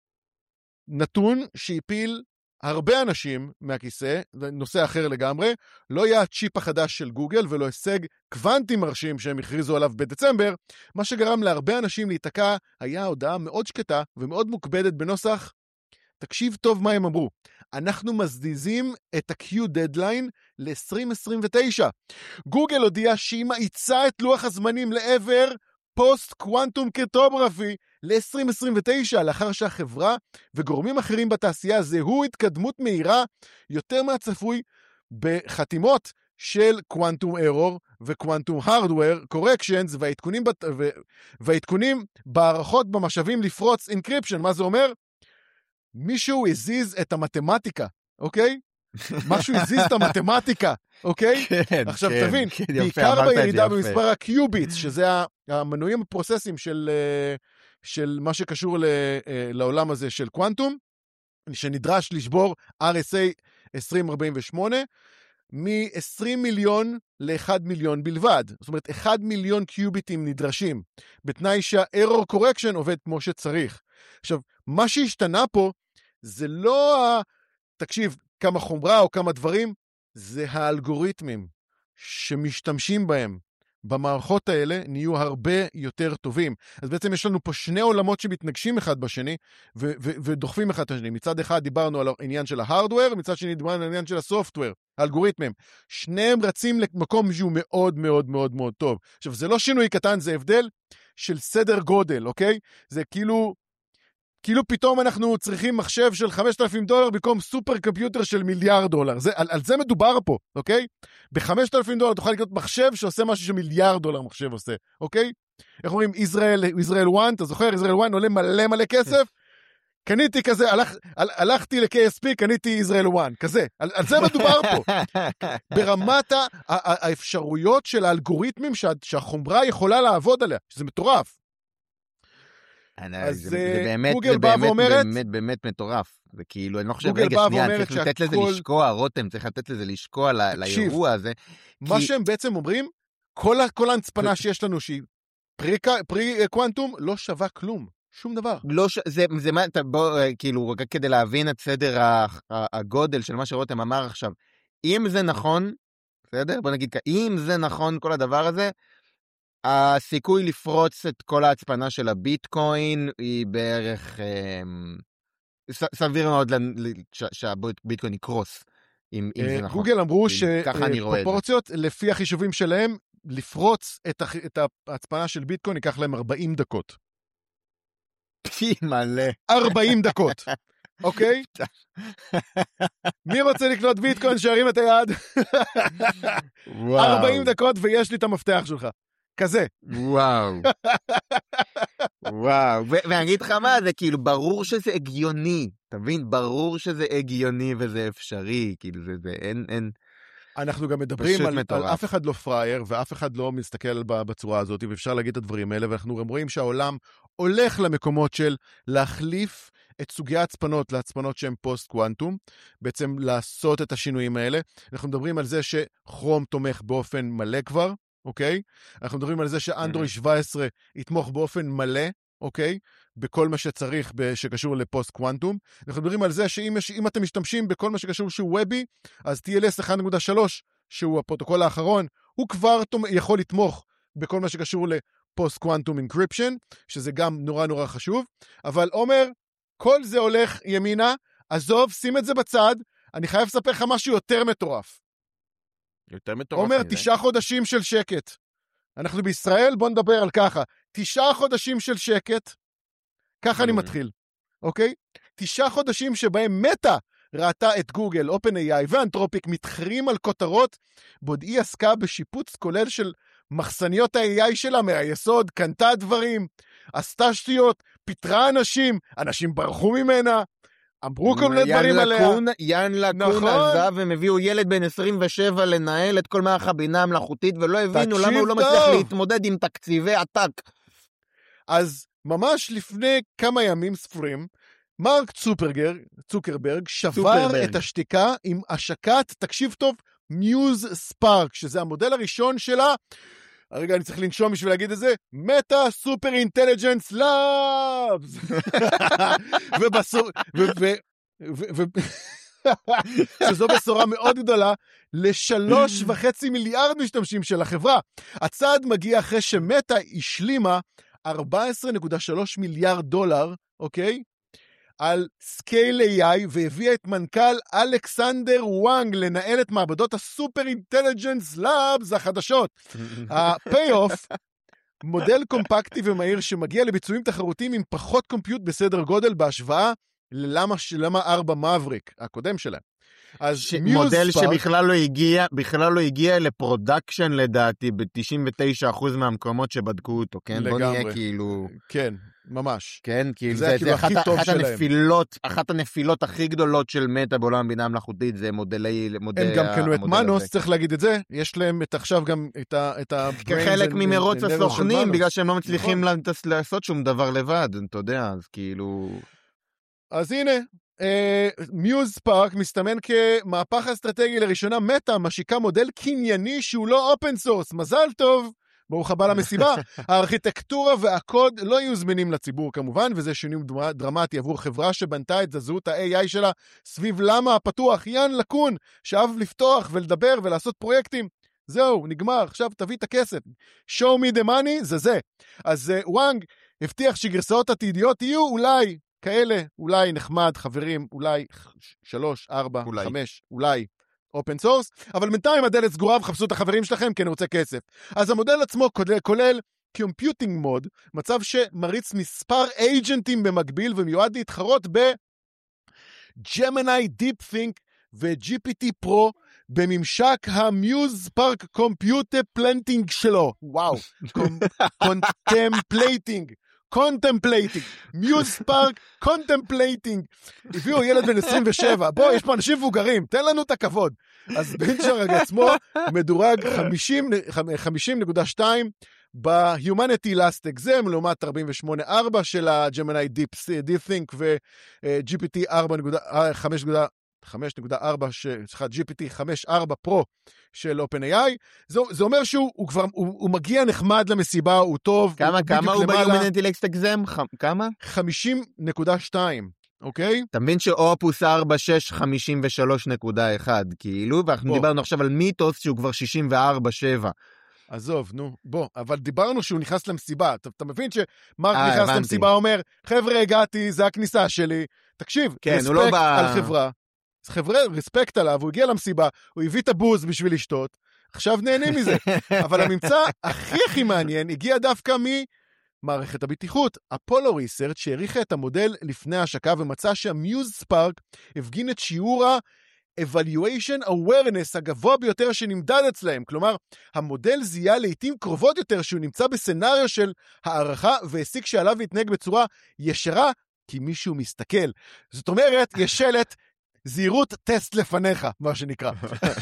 נתון שהפיל הרבה אנשים מהכיסא, נושא אחר לגמרי, לא היה הצ'יפ החדש של גוגל, ולא הישג קוונטי מרשים שהם הכריזו עליו בדצמבר, מה שגרם להרבה אנשים להתקע, היה הודעה מאוד שקטה, ומאוד מוקבדת בנוסח, תקשיב טוב מה הם אמרו, אנחנו מזדיזים את ה-Q deadline ל-עשרים עשרים ותשע. גוגל הודיעה שהיא מאיצה את לוח הזמנים לעבר פוסט-קוונטום קריפטוגרפי ל-עשרים עשרים ותשע, לאחר שהחברה וגורמים אחרים בתעשייה זהו התקדמות מהירה יותר מהצפוי בחתימות של קוונטום ארור וקוונטום הרדוור קורקשנס והעדכונים, בת... ו... והעדכונים בערכות במשאבים לפרוץ אינקריפשן. מה זה אומר? מישהו הזיז את המתמטיקה, אוקיי? משהו הזיז את המתמטיקה, אוקיי? כן, עכשיו כן, תבין, כן, בעיקר יפה, בירידה במספר הקיוביטס, שזה המנועים הפרוססים של, של מה שקשור ל, לעולם הזה של קוונטום, שנדרש לשבור אר אס איי עשרים ארבעים ושמונה, מ-עשרים מיליון ל-אחד מיליון בלבד. זאת אומרת, אחד מיליון קיוביטים נדרשים, בתנאי שה-error correction עובד כמו שצריך. עכשיו, מה שהשתנה פה, זה לא ה... תקשיב, כמה חומרה או כמה דברים, זה האלגוריתמים שמשתמשים בהם במערכות האלה נהיו הרבה יותר טובים. אז בעצם יש לנו פה שני עולמות שמתנגשים אחד בשני ו- ו- ודוחפים אחד את השני. מצד אחד דיברנו על העניין של ההארדוור, מצד שני דיברנו על העניין של הסופטוור, האלגוריתמים. שניהם רצים למקום שהוא מאוד מאוד מאוד מאוד טוב. עכשיו, זה לא שינוי קטן, זה הבדל של סדר גודל, אוקיי? זה כאילו... כאילו פתאום אנחנו צריכים מחשב של חמשת אלפים דולר במקום סופר קומפיוטר של מיליארד דולר. זה, על, על זה מדובר פה, אוקיי? ב-חמשת אלפים דולר תוכל לקנות מחשב שעושה משהו שמיליארד דולר מחשב עושה, אוקיי? איך אומרים? ישראל, ישראל וואן, אתה זוכר? ישראל וואן עולה מלא מלא כסף? קניתי כזה, הלכ, הל, הלכתי ל-קיי אס פי, קניתי ישראל וואן, כזה. על, על זה מדובר פה. ברמת האפשרויות של האלגוריתמים שה, שהחומרה יכולה לעבוד עליה, שזה מטורף. אז זה באמת, זה באמת, באמת, באמת מטורף. זה כאילו, אני לא חושב, רגע, שנייה, צריך לתת לזה לשקוע, רותם, צריך לתת לזה לשקוע לאירוע הזה. מה שהם בעצם אומרים, כל ההצפנה שיש לנו שהיא פרי קוונטום לא שווה כלום, שום דבר. לא, זה, זה מה, בוא, כאילו, רק כדי להבין את סדר הגודל של מה שרותם אמר עכשיו, אם זה נכון, בסדר? בוא נגיד, אם זה נכון כל הדבר הזה, הסיכוי לפרוץ את כל ההצפנה של הביטקוין היא בערך אה, סביר מאוד שהביטקוין יקרוס. אם, אם זה נכון. גוגל אמרו שפרופורציות לפי החישובים שלהם, לפרוץ את, את ההצפנה של ביטקוין ייקח להם ארבעים דקות. פי מלא. ארבעים דקות. אוקיי? מי רוצה לקנות ביטקוין שירים את היד? ארבעים דקות ויש לי את המפתח שלך. כזה. וואו. וואו. ואני אגיד לך מה, זה כאילו ברור שזה הגיוני. תבין? ברור שזה הגיוני וזה אפשרי. כאילו זה, זה אין, אין. אנחנו גם מדברים על, על אף אחד לא פרייר, ואף אחד לא מסתכל בצורה הזאת, ואפשר להגיד את הדברים האלה, ואנחנו גם רואים שהעולם הולך למקומות של להחליף את סוגי ההצפנות להצפנות שהן פוסט-קוונטום, בעצם לעשות את השינויים האלה. אנחנו מדברים על זה שכרום תומך באופן מלא כבר, אוקיי? אנחנו מדברים על זה שאנדרואיד שבע עשרה יתמוך באופן מלא, אוקיי? בכל מה שצריך שקשור לפוסט-קוונטום. אנחנו מדברים על זה שאם יש, אם אתם משתמשים בכל מה שקשור שהוא וובי, אז טי אל אס אחת נקודה שלוש, שהוא הפרוטוקול האחרון, הוא כבר יכול לתמוך בכל מה שקשור לפוסט-קוונטום אינקריפשן, שזה גם נורא נורא חשוב. אבל עומר, כל זה הולך ימינה, עזוב, שים את זה בצד, אני חייב לספר לך משהו יותר מטורף. יותר מטורף. עומר, תשעה חודשים של שקט. אנחנו בישראל, בוא נדבר על ככה. תשעה חודשים של שקט, ככה אני מתחיל, אוקיי? תשעה חודשים שבהם מטה ראתה את גוגל, OpenAI ואנתרופיק מתחרים על כותרות, בעוד היא עסקה בשיפוץ כולל של מחסניות ה-איי איי שלה מהיסוד, קנתה דברים, עשתה שטויות, פיתרה אנשים, אנשים ברחו ממנה, אמרו כל מיני דברים עליה. יאן לקון עזב, הם הביאו ילד בן עשרים ושבע לנהל את כל מערך הבינה המלאכותית, ולא הבינו למה הוא לא מצליח להתמודד עם תקציבי עתק. אז ממש לפני כמה ימים ספורים, מרק צוקרברג, צוקרברג שבר את השתיקה עם השקת, תקשיב טוב, מיוז ספארק, שזה המודל הראשון שלה, הרגע אני צריך לנשום בשביל להגיד את זה, מטה סופר אינטליג'נס לאבס. ובסור... ו... ו... ו... ו... שזו בשורה מאוד גדולה, לשלוש וחצי מיליארד משתמשים של החברה. הצעד מגיע אחרי שמטה השלימה ארבע עשרה נקודה שלוש מיליארד דולר, אוקיי? על סקייל איי איי, והביאה את מנכ"ל אלכסנדר וואנג לנהל את מעבדות הסופר אינטליג'נס לאבס החדשות. הפי-אוף, מודל קומפקטי ומהיר שמגיע לביצועים תחרותיים עם פחות קומפיוט בסדר גודל בהשוואה ללמה ארבע מבריק, הקודם שלהם. ש... מודל ספארק... שבכלל לא הגיע, בכלל לא הגיע לפרודקשן לדעתי, ב-תשעים ותשעה אחוז מהמקומות שבדקו אותו, כן? לגמרי. בוא נהיה כאילו... כן, ממש. כן, כאילו זה, זה, כאילו זה אחת, אחת הנפילות, אחת הנפילות הכי גדולות של מטה בעולם בינה המלאכותית, זה מודלי... מודל הם גם קנו את מנוס, צריך להגיד את זה, יש להם את עכשיו גם את ה... את ה כחלק ממרוץ הסוכנים, בגלל שהם לא מצליחים לעשות שום דבר לבד, אתה יודע, אז כאילו... אז הנה, מיוז ספארק מסתמן כמהפך אסטרטגי לראשונה. מטה משיקה מודל קנייני שהוא לא אופן סורס. מזל טוב, ברוך הבא למסיבה. הארכיטקטורה והקוד לא יהיו זמינים לציבור כמובן, וזה שינוי דרמטי עבור חברה שבנתה את זהות ה-איי איי שלה סביב למה הפתוח. יאן לקון, שאהב לפתוח ולדבר ולעשות פרויקטים. זהו, נגמר, עכשיו תביא את הכסף. show me the money, זה זה. אז וואנג הבטיח שגרסאות עתידיות יהיו אולי כאלה, אולי נחמד, חברים, אולי שלוש, ארבע, אולי. חמש, אולי אופן סורס, אבל בינתיים הדלת סגורה וחפשו את החברים שלכם כי אני רוצה כסף. אז המודל עצמו כולל, כולל Computing Mode, מצב שמריץ מספר אייג'נטים במקביל ומיועד להתחרות ב-Gemini DeepThink ו-ג'י פי טי Pro בממשק ה-Muse Spark Computer Planting שלו. וואו, Contemplating. קונטמפלייטינג, מיוז ספארק, קונטמפלייטינג. הביאו ילד בן עשרים ושבע, בוא, יש פה אנשים מבוגרים, תן לנו את הכבוד. אז בנצ'רג עצמו מדורג חמישים נקודה שתיים ב-Humanity Last Exam, לעומת ארבעים ושמונה נקודה ארבע של ה-Gemini DeepThink ו-ג'י פי טי חמש נקודה חמש נקודה ארבע, סליחה, ג'י פי טי חמש נקודה ארבע פרו של OpenAI, זה, זה אומר שהוא הוא כבר, הוא, הוא מגיע נחמד למסיבה, הוא טוב. כמה, הוא כמה הוא ביומן אינטלקט אקזם? כמה? חמישים נקודה שתיים, אוקיי? אתה מבין שאופוס ארבע שש חמישים ושלוש נקודה אחת, כאילו, ואנחנו בוא. דיברנו עכשיו על מיתוס שהוא כבר שישים וארבע שבע. עזוב, נו, בוא, אבל דיברנו שהוא נכנס למסיבה, אתה, אתה מבין שמרק 아, נכנס הבנתי. למסיבה, אומר, חבר'ה, הגעתי, זה הכניסה שלי, תקשיב, כן, רספקט לא בא... על חברה, חבר'ה, רספקט עליו, הוא הגיע למסיבה, הוא הביא את הבוז בשביל לשתות, עכשיו נהנים מזה, אבל הממצא הכי הכי מעניין, הגיע דווקא ממערכת הבטיחות, אפולו ריסרצ' שהעריכה את המודל לפני ההשקה, ומצא שהמיוז ספארק הפגין את שיעור ה... evaluation awareness הגבוה ביותר שנמדד אצלהם, כלומר, המודל זיהה לעתים קרובות יותר שהוא נמצא בסנריו של הערכה, והסיק שעליו להתנהג בצורה ישרה, כי מישהו מסתכל. זאת אומרת, יש שלט, זהירות טסט לפניך, מה שנקרא.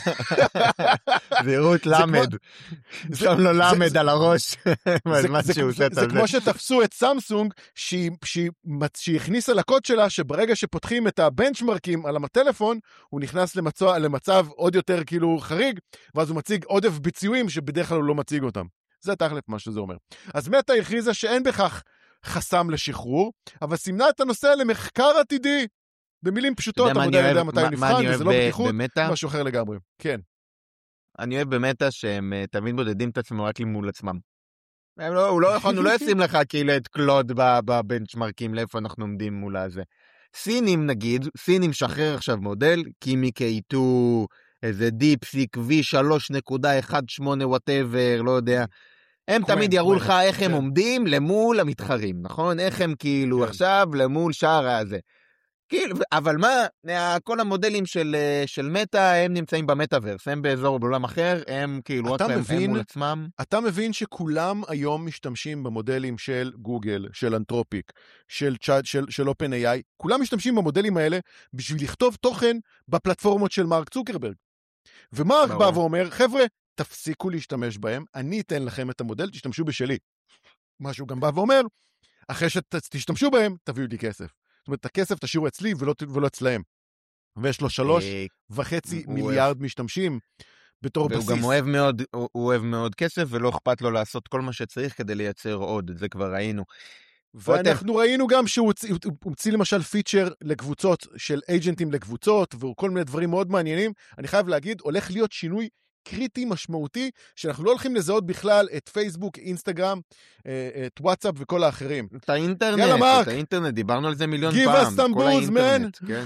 זהירות למד. שם לו למד על הראש. זה כמו שתפסו את סמסונג, שהיא הכניסה לקוד שלה, שברגע שפותחים את הבנצ'מרקים על הטלפון, הוא נכנס למצב עוד יותר כאילו חריג, ואז הוא מציג עודף ביצועים, שבדרך כלל הוא לא מציג אותם. זה תכל'ת מה שזה אומר. אז מטה הכריזה שאין בכך חסם לשחרור, אבל סימנה את הנושא למחקר עתידי, במילים פשוטות, המודל יודע מתי הוא נבחן, וזה לא בטיחות, משהו אחר לגמרי. כן. אני אוהב במטה שהם תמיד בודדים את עצמם רק מול עצמם. הוא לא יכול, הוא לא ישים לך כאילו את קלוד בבנצ'מרקים, לאיפה אנחנו עומדים מול הזה. סינים נגיד, סינים שחרר עכשיו מודל, קימי קיי טו, איזה דיפסיק, וי שלוש נקודה אחת שמונה, whatever, לא יודע. הם תמיד יראו לך איך הם עומדים למול המתחרים, נכון? איך הם כאילו עכשיו למול שער הזה. כאילו, אבל מה, כל המודלים של, של מטה, הם נמצאים במטאברס, הם באזור בעולם אחר, הם כאילו רק הם, הם מול עצמם. אתה מבין שכולם היום משתמשים במודלים של גוגל, של אנתרופיק, של צ'אט, של, של OpenAI, כולם משתמשים במודלים האלה בשביל לכתוב תוכן בפלטפורמות של מרק צוקרברג. ומרק בא ואומר, חבר'ה, תפסיקו להשתמש בהם, אני אתן לכם את המודל, תשתמשו בשלי. משהו גם בא ואומר, אחרי שתשתמשו בהם, תביאו לי כסף. זאת אומרת, את הכסף תשאירו אצלי ולא, ולא אצלהם. ויש לו שלוש וחצי מיליארד משתמשים בתור בסיס. והוא גם אוהב מאוד, הוא אוהב מאוד כסף, ולא אכפת לו לעשות כל מה שצריך כדי לייצר עוד. זה כבר ראינו. ואנחנו ראינו גם שהוא הוציא למשל פיצ'ר לקבוצות של אייג'נטים לקבוצות, וכל מיני דברים מאוד מעניינים. אני חייב להגיד, הולך להיות שינוי קריטי משמעותי, שאנחנו לא הולכים לזהות בכלל את פייסבוק, אינסטגרם, את וואטסאפ וכל האחרים. את האינטרנט, את האינטרנט, דיברנו על זה מיליון פעם. Give us some booze, man. כן.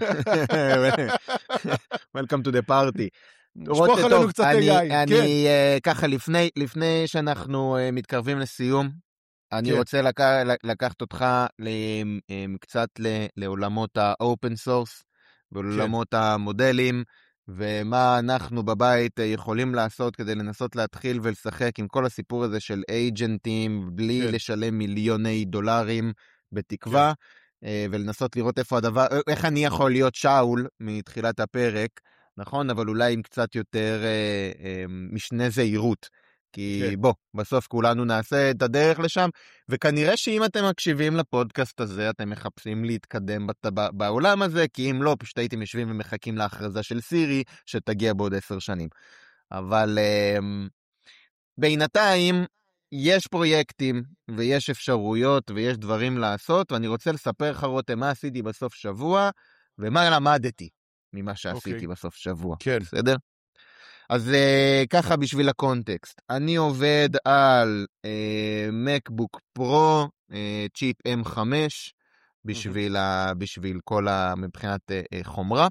Welcome to the party. שפוך עלינו קצת איי איי. אני ככה, לפני שאנחנו מתקרבים לסיום, אני רוצה לקחת אותך קצת לעולמות האופן סורס, ולעולמות המודלים, ומה אנחנו בבית יכולים לעשות כדי לנסות להתחיל ולשחק עם כל הסיפור הזה של אייג'נטים, בלי כן. לשלם מיליוני דולרים בתקווה, כן. ולנסות לראות איפה הדבר, איך אני יכול להיות שאול מתחילת הפרק, נכון? אבל אולי עם קצת יותר אה, אה, משנה זהירות, כי כן. בוא, בסוף כולנו נעשה את הדרך לשם, וכנראה שאם אתם מקשיבים לפודקאסט הזה, אתם מחפשים להתקדם בת... בעולם הזה, כי אם לא, פשוט הייתם יושבים ומחכים להכרזה של סירי, שתגיע בעוד עשר שנים. אבל אה, בינתיים, יש פרויקטים, ויש אפשרויות, ויש דברים לעשות, ואני רוצה לספר לך רותם מה עשיתי בסוף שבוע, ומה למדתי ממה שעשיתי okay. בסוף שבוע. כן. בסדר? אז uh, ככה בשביל הקונטקסט, אני עובד על מקבוק פרו, צ'יפ אם חמש, בשביל, mm-hmm. ה, בשביל כל ה, מבחינת uh, חומרה,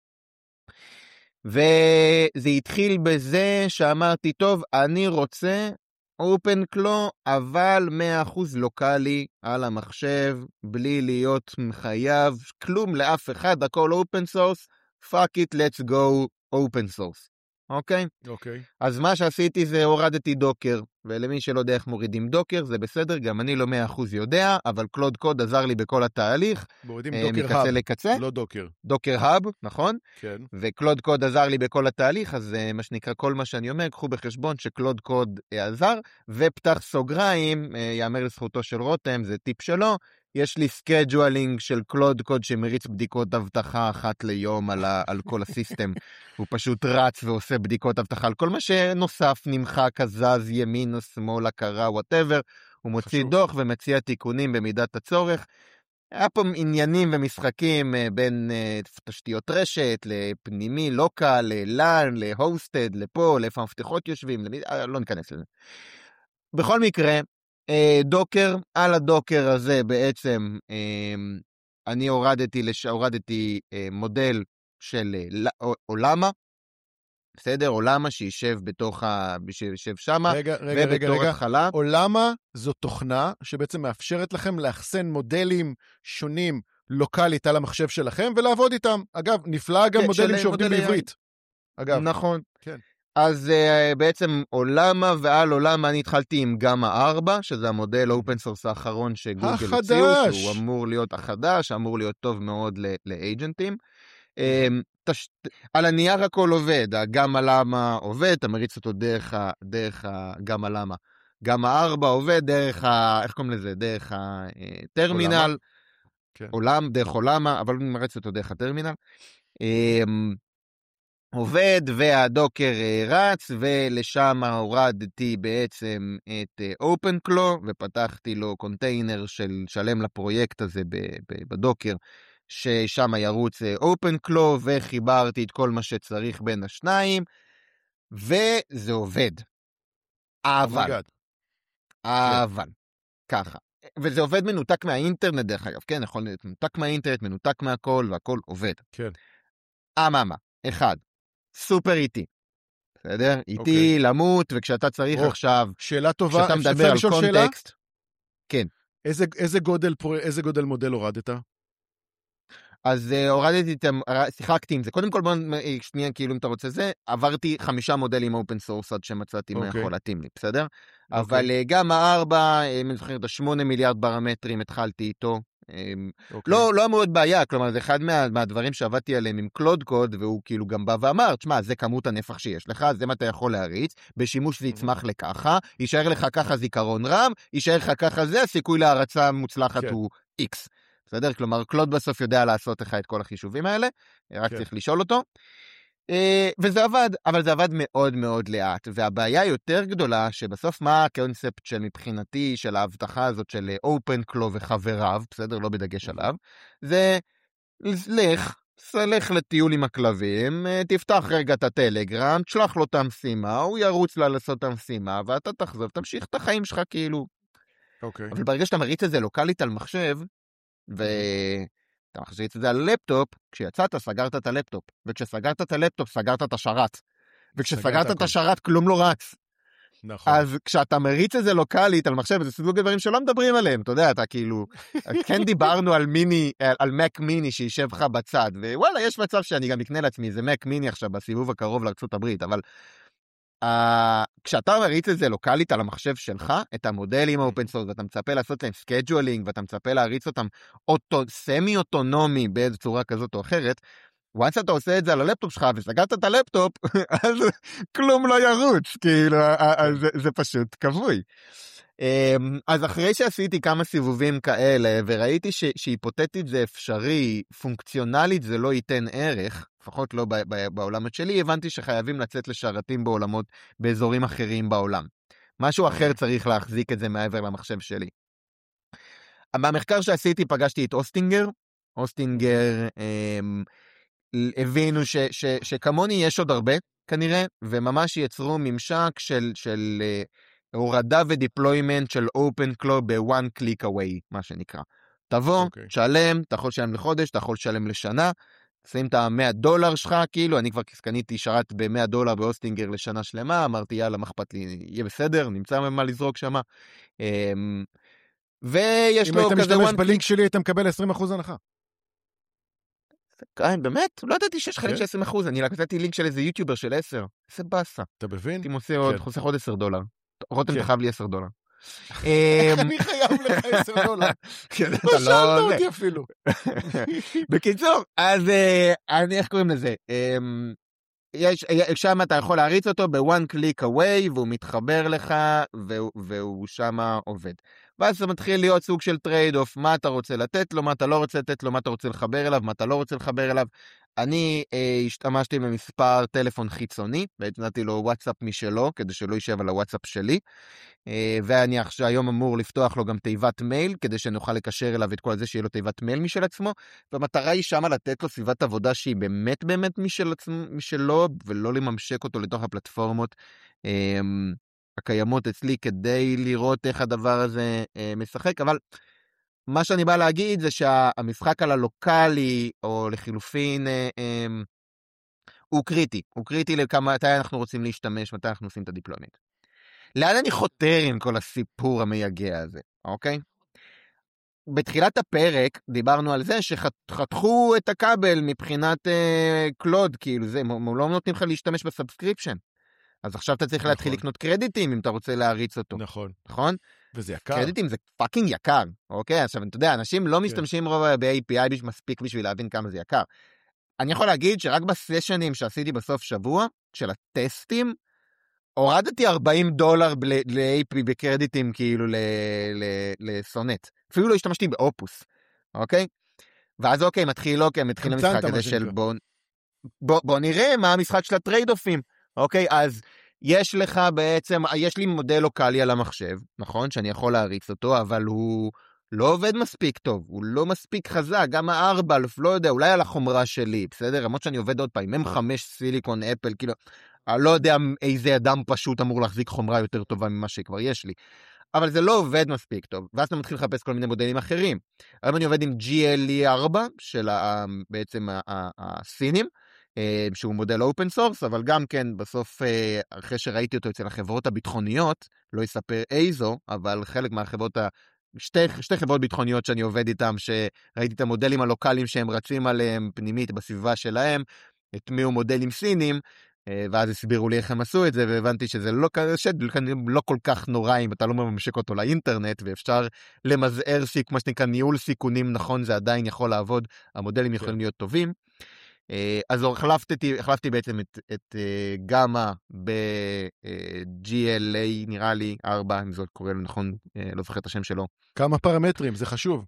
וזה התחיל בזה שאמרתי, טוב, אני רוצה אופן קלו, אבל מאה אחוז לוקלי על המחשב, בלי להיות מחייב, כלום לאף אחד, הכל אופן סורס, fuck it, let's go open source. אוקיי? אוקיי. אז מה שעשיתי זה הורדתי דוקר, ולמי שלא יודע איך מורידים דוקר, זה בסדר, גם אני לא מאה אחוז יודע, אבל קלוד קוד עזר לי בכל התהליך. מורידים אה, דוקר מקצה האב, לקצה. לא דוקר. דוקר האב, נכון? כן. וקלוד קוד עזר לי בכל התהליך, אז אה, מה שנקרא כל מה שאני אומר, קחו בחשבון שקלוד קוד אה, עזר, ופתח סוגריים, אה, יאמר לזכותו של רותם, זה טיפ שלו, יש לי סקייג'ואלינג של קלוד קוד שמריץ בדיקות אבטחה אחת ליום על, ה, על כל הסיסטם. הוא פשוט רץ ועושה בדיקות אבטחה על כל מה שנוסף, נמחק, הזז, ימין או שמאל, הכרה, whatever. הוא מוציא חשוב. דוח ומציע תיקונים במידת הצורך. היה פה עניינים ומשחקים בין uh, תשתיות רשת, לפנימי, לוקל, ללאן, להוסטד, לפה, לאיפה המפתחות יושבים, למי... לא ניכנס לזה. בכל מקרה, דוקר, על הדוקר הזה בעצם אני הורדתי, לש... הורדתי מודל של עולמה, בסדר? עולמה שישב בתוך ה... שישב שמה, רגע, רגע, רגע, רגע. התחלה. עולמה זו תוכנה שבעצם מאפשרת לכם לאחסן מודלים שונים לוקלית על המחשב שלכם ולעבוד איתם. אגב, נפלא גם כן, מודלים שעובדים בעברית. אגב. נכון. כן. אז uh, בעצם עולמה ועל עולמה אני התחלתי עם גאמה ארבע, שזה המודל אופן סורס האחרון שגוגל הציעו, שהוא אמור להיות החדש, אמור להיות טוב מאוד לאג'נטים. Um, תש... על הנייר הכל עובד, הגאמה למה עובד, אתה מריץ אותו דרך, ה... דרך הגאמה למה. גאמה ארבע עובד דרך ה... איך קוראים לזה? דרך הטרמינל. כן. עולם, דרך עולמה, אבל אני מריץ אותו דרך הטרמינל. Um, עובד והדוקר רץ ולשם הורדתי בעצם את OpenClaw ופתחתי לו קונטיינר של שלם לפרויקט הזה בדוקר ששם ירוץ OpenClaw וחיברתי את כל מה שצריך בין השניים וזה עובד. אבל, אבל, ככה. וזה עובד מנותק מהאינטרנט דרך אגב, כן, יכול להיות מנותק מהאינטרנט, מנותק מהכל והכל עובד. כן. אממה, אחד. סופר איטי, בסדר? איטי, למות, וכשאתה צריך עכשיו, שאלה טובה, כשאתה מדבר על קונטקסט, כן. איזה גודל, איזה גודל מודל הורדת? אז הורדתי, שיחקתי עם זה. קודם כל, בוא שנייה, כאילו אם אתה רוצה זה, עברתי חמישה מודלים אופן סורס עד שמצאתי מה יכול להתאים לי, בסדר? אבל גם הארבע, אני זוכר את השמונה מיליארד פרמטרים, התחלתי איתו. לא, לא אמור להיות בעיה, כלומר, זה אחד מהדברים שעבדתי עליהם עם קלוד קוד, והוא כאילו גם בא ואמר, תשמע, זה כמות הנפח שיש לך, זה מה אתה יכול להריץ, בשימוש זה יצמח לככה, יישאר לך ככה זיכרון רם, יישאר לך ככה זה, הסיכוי להרצה מוצלחת הוא X. בסדר? כלומר, קלוד בסוף יודע לעשות לך את כל החישובים האלה, רק צריך לשאול אותו. וזה עבד, אבל זה עבד מאוד מאוד לאט, והבעיה יותר גדולה, שבסוף מה הקונספט של מבחינתי, של ההבטחה הזאת של OpenClaw וחבריו, בסדר? לא בדגש עליו, זה לך, סלך לטיול עם הכלבים, תפתח רגע את הטלגרם, תשלח לו את המשימה, הוא ירוץ לה לעשות את המשימה, ואתה תחזור, תמשיך את החיים שלך כאילו. אוקיי. אבל ברגע שאתה מריץ את זה לוקלית על מחשב, ואתה מחזיק את זה על לפטופ, כשיצאת סגרת את הלפטופ, וכשסגרת את הלפטופ סגרת את השרת, וכשסגרת את השרת כלום לא רץ. נכון. אז כשאתה מריץ את זה לוקלית על מחשב, זה סוג דברים שלא מדברים עליהם, אתה יודע, אתה כאילו, כן דיברנו על מיני, על מק מיני שישב לך בצד, ווואלה, יש מצב שאני גם אקנה לעצמי איזה מק מיני עכשיו בסיבוב הקרוב לארצות הברית, אבל Uh, כשאתה מריץ את זה לוקלית על המחשב שלך, את המודלים האופן סורס, ואתה מצפה לעשות להם סקייג'ואלינג, ואתה מצפה להריץ אותם אוטו, סמי-אוטונומי באיזו צורה כזאת או אחרת, once אתה עושה את זה על הלפטופ שלך, וסגרת את הלפטופ, אז כלום לא ירוץ, כאילו, זה, זה פשוט כבוי. אז אחרי שעשיתי כמה סיבובים כאלה, וראיתי ש, שהיפותטית זה אפשרי, פונקציונלית זה לא ייתן ערך, לפחות לא בעולמות שלי, הבנתי שחייבים לצאת לשרתים בעולמות, באזורים אחרים בעולם. משהו אחר צריך להחזיק את זה מעבר למחשב שלי. במחקר שעשיתי פגשתי את אוסטינגר, אוסטינגר הם, הבינו ש, ש, שכמוני יש עוד הרבה, כנראה, וממש יצרו ממשק של... של הורדה ודיפלוימנט של OpenClaw ב-one click away, מה שנקרא. תבוא, okay. תשלם, אתה יכול לשלם לחודש, אתה יכול לשלם לשנה, שים את ה-מאה דולר שלך, כאילו, אני כבר קניתי שרת ב-מאה דולר באוסטינגר לשנה שלמה, אמרתי, יאללה, מה אכפת לי, יהיה בסדר, נמצא מה לזרוק שמה. ויש לו כזה... אם היית משתמש בלינק שלי, היית מקבל עשרים אחוז הנחה. באמת? לא ידעתי שיש חלק של עשרים אחוז, אני לקחתי לינק של איזה יוטיובר של עשר, איזה בסה. אתה מבין? הייתי מוצא עוד, חוסך עוד עשרה דולר. רותם אתה חייב לי עשר דולר. אני חייב לך עשר דולר. לא שאלת אותי אפילו. בקיצור, אז אני איך קוראים לזה? יש, שם אתה יכול להריץ אותו ב-one click away, והוא מתחבר לך, והוא, והוא שם עובד. ואז זה מתחיל להיות סוג של טרייד אוף, מה אתה רוצה לתת לו, מה אתה לא רוצה לתת לו, מה אתה רוצה לחבר אליו, מה אתה לא רוצה לחבר אליו. אני אה, השתמשתי במספר טלפון חיצוני, והתנתי לו וואטסאפ משלו, כדי שלא יישב על הוואטסאפ שלי, אה, ואני עכשיו היום אמור לפתוח לו גם תיבת מייל, כדי שנוכל לקשר אליו את כל זה, שיהיה לו תיבת מייל משל עצמו, והמטרה היא שמה לתת לו סביבת עבודה שהיא באמת באמת משל עצמו, משלו, ולא לממשק אותו לתוך הפלטפורמות אה, הקיימות אצלי, כדי לראות איך הדבר הזה אה, משחק, אבל מה שאני בא להגיד זה שהמשחק על הלוקלי, או לחילופין, אה, אה, הוא קריטי. הוא קריטי לכמה, מתי אנחנו רוצים להשתמש, מתי אנחנו עושים את הדיפלוימנט. לאן אני חותר עם כל הסיפור המייגע הזה, אוקיי? בתחילת הפרק דיברנו על זה שחתכו את הכבל מבחינת אה, קלוד, כאילו זה, הם לא נותנים לך להשתמש בסאבסקריפשן. אז עכשיו אתה צריך נכון. להתחיל לקנות קרדיטים אם אתה רוצה להריץ אותו. נכון. נכון? וזה יקר. קרדיטים זה פאקינג יקר, אוקיי? עכשיו, אתה יודע, אנשים לא משתמשים רוב ב-איי פי איי מספיק בשביל להבין כמה זה יקר. אני יכול להגיד שרק בסשנים שעשיתי בסוף שבוע, של הטסטים, הורדתי ארבעים דולר ל-איי פי בקרדיטים כאילו לסונט. אפילו לא השתמשתי באופוס, אוקיי? ואז אוקיי, מתחיל אוקיי, מתחיל המשחק הזה של בוא נראה מה המשחק של הטרייד-אופים. אוקיי, אז יש לך בעצם, יש לי מודל לוקלי על המחשב, נכון? שאני יכול להריץ אותו, אבל הוא לא עובד מספיק טוב, הוא לא מספיק חזק, גם הארבע, לא יודע, אולי על החומרה שלי, בסדר? למרות שאני עובד עוד פעם, אם חמש סיליקון אפל, כאילו, אני לא יודע איזה אדם פשוט אמור להחזיק חומרה יותר טובה ממה שכבר יש לי. אבל זה לא עובד מספיק טוב, ואז אתה מתחיל לחפש כל מיני מודלים אחרים. היום אני עובד עם ג'י אל אי ארבע, של בעצם הסינים, שהוא מודל אופן סורס, אבל גם כן בסוף, אחרי שראיתי אותו אצל החברות הביטחוניות, לא יספר איזו, אבל חלק מהחברות, שתי, שתי חברות ביטחוניות שאני עובד איתם, שראיתי את המודלים הלוקליים שהם רצים עליהם פנימית בסביבה שלהם, הטמיעו מודלים סינים, ואז הסבירו לי איך הם עשו את זה, והבנתי שזה לא, לא כל כך נורא אם אתה לא מממשק אותו לאינטרנט, ואפשר למזער סיק, מה שנקרא ניהול סיכונים, נכון, זה עדיין יכול לעבוד, המודלים יכולים להיות טובים. אז החלפתי, החלפתי בעצם את, את גאמה ב-ג'י אל איי, נראה לי, ארבע, אם זאת קורא לו נכון, לא זוכר את השם שלו. כמה פרמטרים, זה חשוב.